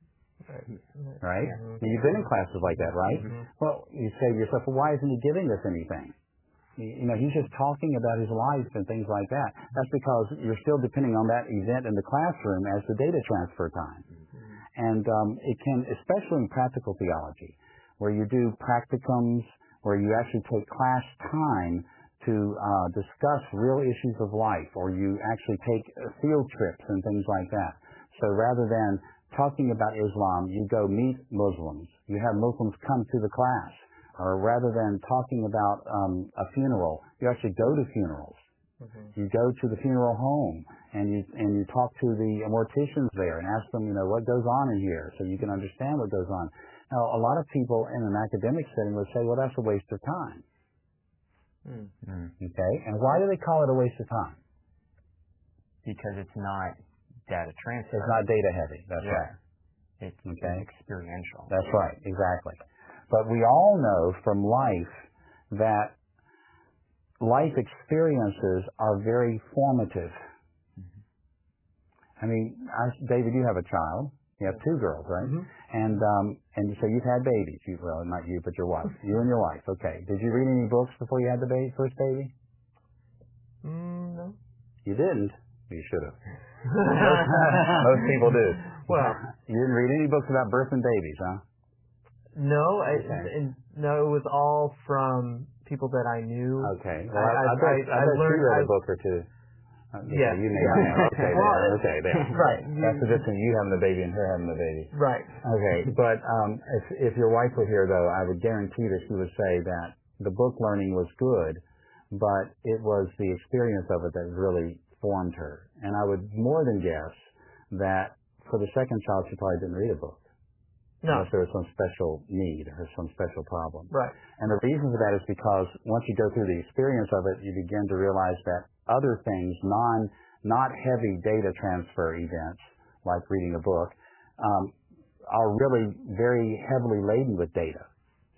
Right? Mm-hmm. You've been in classes like that, right? Mm-hmm. Well, you say to yourself, well, why isn't he giving us anything? He's just talking about his life and things like that. That's because you're still depending on that event in the classroom as the data transfer time. And it can, especially in practical theology, where you do practicums, where you actually take class time to discuss real issues of life, or you actually take field trips and things like that. So rather than talking about Islam, you go meet Muslims. You have Muslims come to the class. Or rather than talking about a funeral, you actually go to funerals. Mm-hmm. You go to the funeral home and you talk to the morticians there and ask them, what goes on in here, so you can understand what goes on. Now, a lot of people in an academic setting would say, well, that's a waste of time. Mm-hmm. Okay, and why do they call it a waste of time? Because it's not data transfer. It's not data heavy. That's right. It's experiential. That's right. Exactly. But we all know from life that life experiences are very formative. Mm-hmm. I mean, David, you have a child. You have two girls, right? Mm-hmm. And you say you've had babies. Well, not you, but your wife. You and your wife. Okay. Did you read any books before you had the first baby? No. You didn't? You should have. Most people do. Well, you didn't read any books about birth and babies, huh? No, no, it was all from people that I knew. Okay. Well, I bet you read a book or two. Yeah. You may have. Okay, okay, there. Right. That's the difference between you having the baby and her having the baby. Right. Okay, but if your wife were here, though, I would guarantee that she would say that the book learning was good, but it was the experience of it that really formed her. And I would more than guess that for the second child, she probably didn't read a book. No. Unless there was some special need or some special problem. Right. And the reason for that is because once you go through the experience of it, you begin to realize that other things, not heavy data transfer events, like reading a book, are really very heavily laden with data.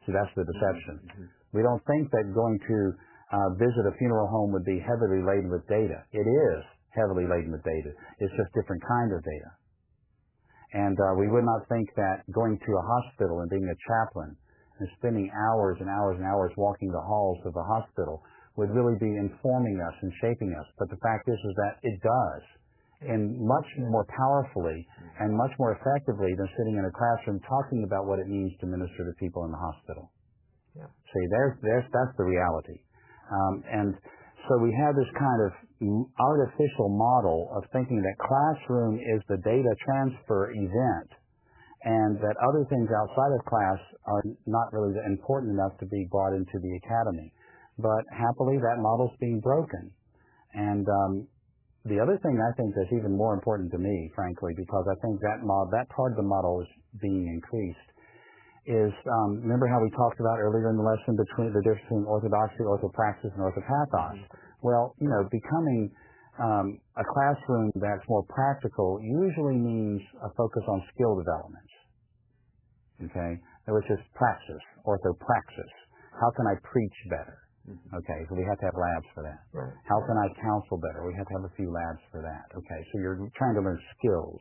So that's the deception. We don't think that going to visit a funeral home would be heavily laden with data. It is heavily laden with data. It's just different kind of data. And we would not think that going to a hospital and being a chaplain and spending hours and hours and hours walking the halls of the hospital would really be informing us and shaping us. But the fact is that it does, and much more powerfully and much more effectively than sitting in a classroom talking about what it means to minister to people in the hospital. Yeah. See, that's the reality. And so we have this kind of artificial model of thinking that classroom is the data transfer event, and that other things outside of class are not really important enough to be brought into the academy. But happily, that model's being broken. And the other thing I think that's even more important to me, frankly, because I think that part of the model is being increased, is remember how we talked about earlier in the lesson between the difference between orthodoxy, orthopraxis, and orthopathos? Well, becoming a classroom that's more practical usually means a focus on skill developments. Okay? Which is praxis, orthopraxis. How can I preach better? Okay, so we have to have labs for that. Right. How can I counsel better? We have to have a few labs for that. Okay, so you're trying to learn skills.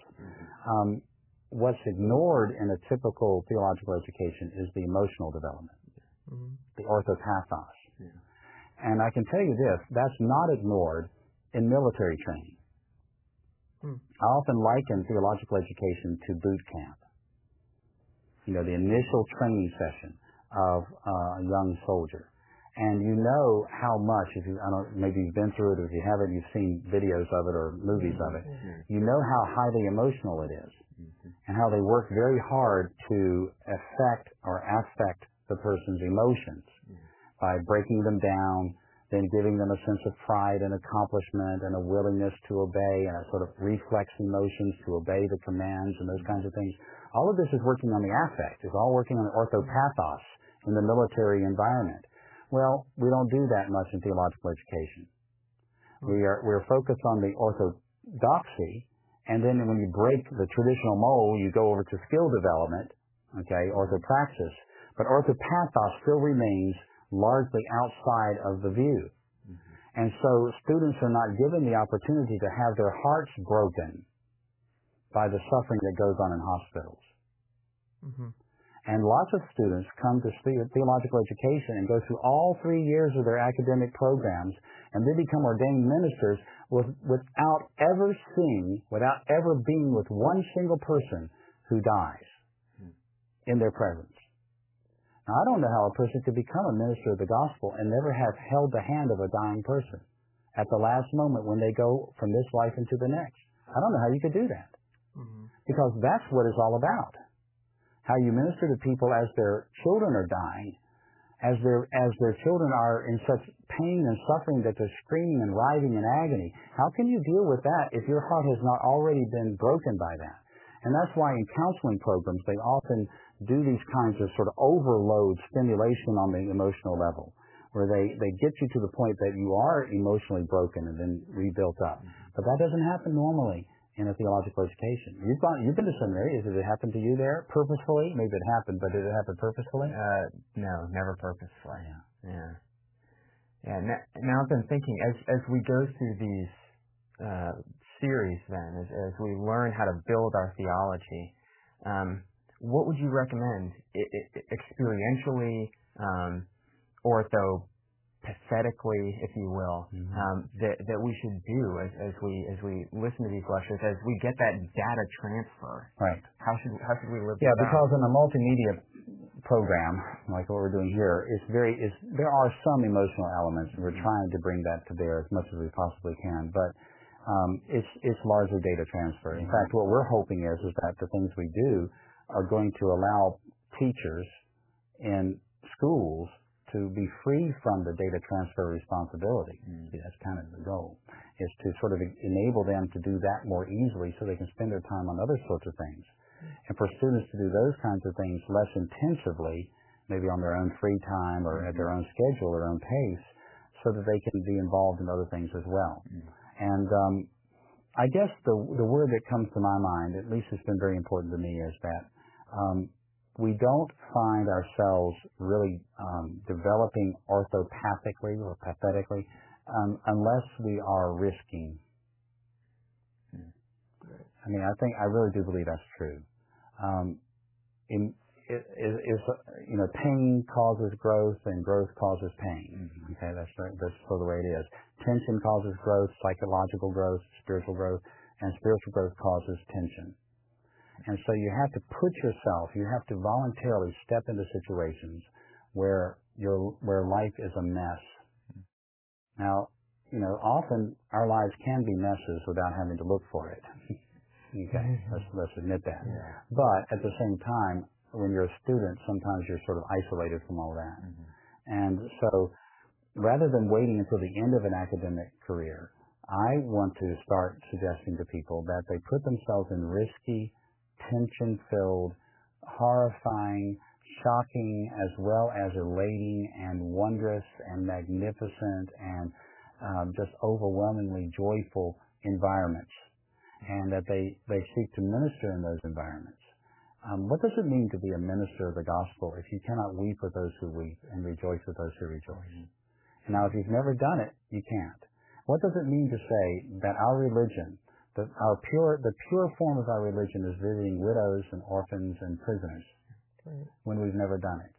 What's ignored in a typical theological education is the emotional development, the orthopathos. Yeah. And I can tell you this, that's not ignored in military training. I often liken theological education to boot camp. The initial training session of a young soldier. And you know how much, maybe you've been through it, or if you haven't, you've seen videos of it or movies of it. You know how highly emotional it is, and how they work very hard to affect the person's emotions by breaking them down, then giving them a sense of pride and accomplishment and a willingness to obey and a sort of reflex emotions to obey the commands and those kinds of things. All of this is working on the affect. It's all working on the orthopathos in the military environment. Well, we don't do that much in theological education. We're focused on the orthodoxy, and then when you break the traditional mold, you go over to skill development, okay, orthopraxis. But orthopathos still remains largely outside of the view. And so students are not given the opportunity to have their hearts broken by the suffering that goes on in hospitals. And lots of students come to theological education and go through all 3 years of their academic programs, and they become ordained ministers without ever being with one single person who dies in their presence. Now, I don't know how a person could become a minister of the gospel and never have held the hand of a dying person at the last moment when they go from this life into the next. I don't know how you could do that. Because that's what it's all about. How you minister to people as their children are dying, as their children are in such pain and suffering that they're screaming and writhing in agony. How can you deal with that if your heart has not already been broken by that? And that's why in counseling programs, they often do these kinds of sort of overload stimulation on the emotional level, where they get you to the point that you are emotionally broken and then rebuilt up. But that doesn't happen normally in a theological education. You've been to seminary. Did it happen to you there purposefully? Maybe it happened, but did it happen purposefully? No, never purposefully. Yeah. Now I've been thinking as we go through these series, then as we learn how to build our theology, what would you recommend experientially, pathetically, if you will, that we should do as we listen to these lectures, as we get that data transfer? Right. How should we live? Yeah, because in a multimedia program like what we're doing here, there are some emotional elements, and we're trying to bring that to bear as much as we possibly can. But it's largely data transfer. In fact, what we're hoping is that the things we do are going to allow teachers in schools to be free from the data transfer responsibility. See, that's kind of the goal, is to sort of enable them to do that more easily so they can spend their time on other sorts of things. And for students to do those kinds of things less intensively, maybe on their own free time or at their own schedule, their own pace, so that they can be involved in other things as well. And I guess the word that comes to my mind, at least it's been very important to me, is that we don't find ourselves really developing orthopathically or pathetically unless we are risking. I mean, I really do believe that's true. Pain causes growth, and growth causes pain. Okay, that's sort of the way it is. Tension causes growth, psychological growth, spiritual growth, and spiritual growth causes tension. And so you have to put yourself, you have to voluntarily step into situations where life is a mess. Now, often our lives can be messes without having to look for it. Okay, let's admit that. Yeah. But at the same time, when you're a student, sometimes you're sort of isolated from all that. And so rather than waiting until the end of an academic career, I want to start suggesting to people that they put themselves in risky, tension-filled, horrifying, shocking, as well as elating and wondrous and magnificent and just overwhelmingly joyful environments, and that they seek to minister in those environments. What does it mean to be a minister of the gospel if you cannot weep with those who weep and rejoice with those who rejoice? Now, if you've never done it, you can't. What does it mean to say that our religion, the pure form of our religion is visiting widows and orphans and prisoners when we've never done it?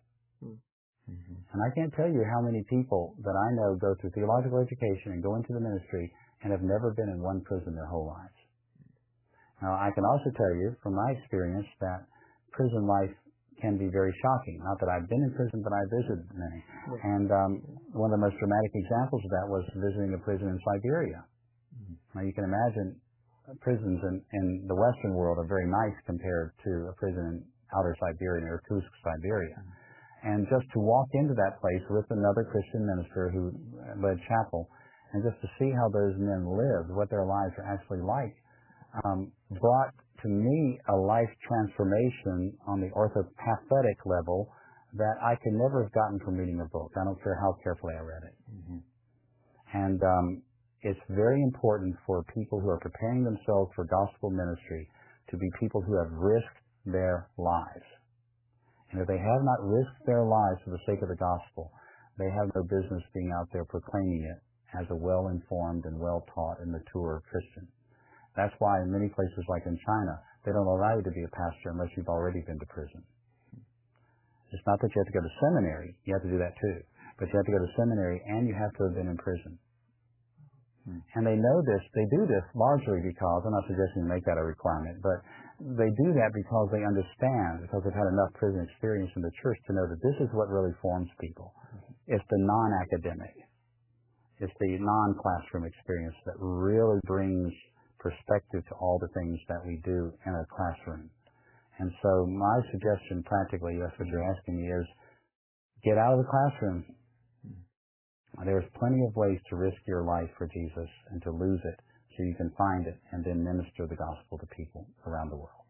And I can't tell you how many people that I know go through theological education and go into the ministry and have never been in one prison their whole lives. Now, I can also tell you from my experience that prison life can be very shocking. Not that I've been in prison, but I visited many. And one of the most dramatic examples of that was visiting a prison in Siberia. Now, you can imagine prisons in the Western world are very nice compared to a prison in outer Siberia, in Irkutsk, Siberia. And just to walk into that place with another Christian minister who led chapel, and just to see how those men lived, what their lives are actually like, brought to me a life transformation on the orthopathetic level that I could never have gotten from reading a book. I don't care how carefully I read it. And it's very important for people who are preparing themselves for gospel ministry to be people who have risked their lives. And if they have not risked their lives for the sake of the gospel, they have no business being out there proclaiming it as a well-informed and well-taught and mature Christian. That's why in many places like in China, they don't allow you to be a pastor unless you've already been to prison. It's not that you have to go to seminary. You have to do that too. But you have to go to seminary and you have to have been in prison. And they know this. They do this largely because, I'm not suggesting you make that a requirement, but they do that because they understand, because they've had enough prison experience in the church to know that this is what really forms people. It's the non-academic. It's the non-classroom experience that really brings perspective to all the things that we do in a classroom. And so my suggestion practically, that's what you're asking me, is get out of the classroom. There's plenty of ways to risk your life for Jesus and to lose it so you can find it and then minister the gospel to people around the world.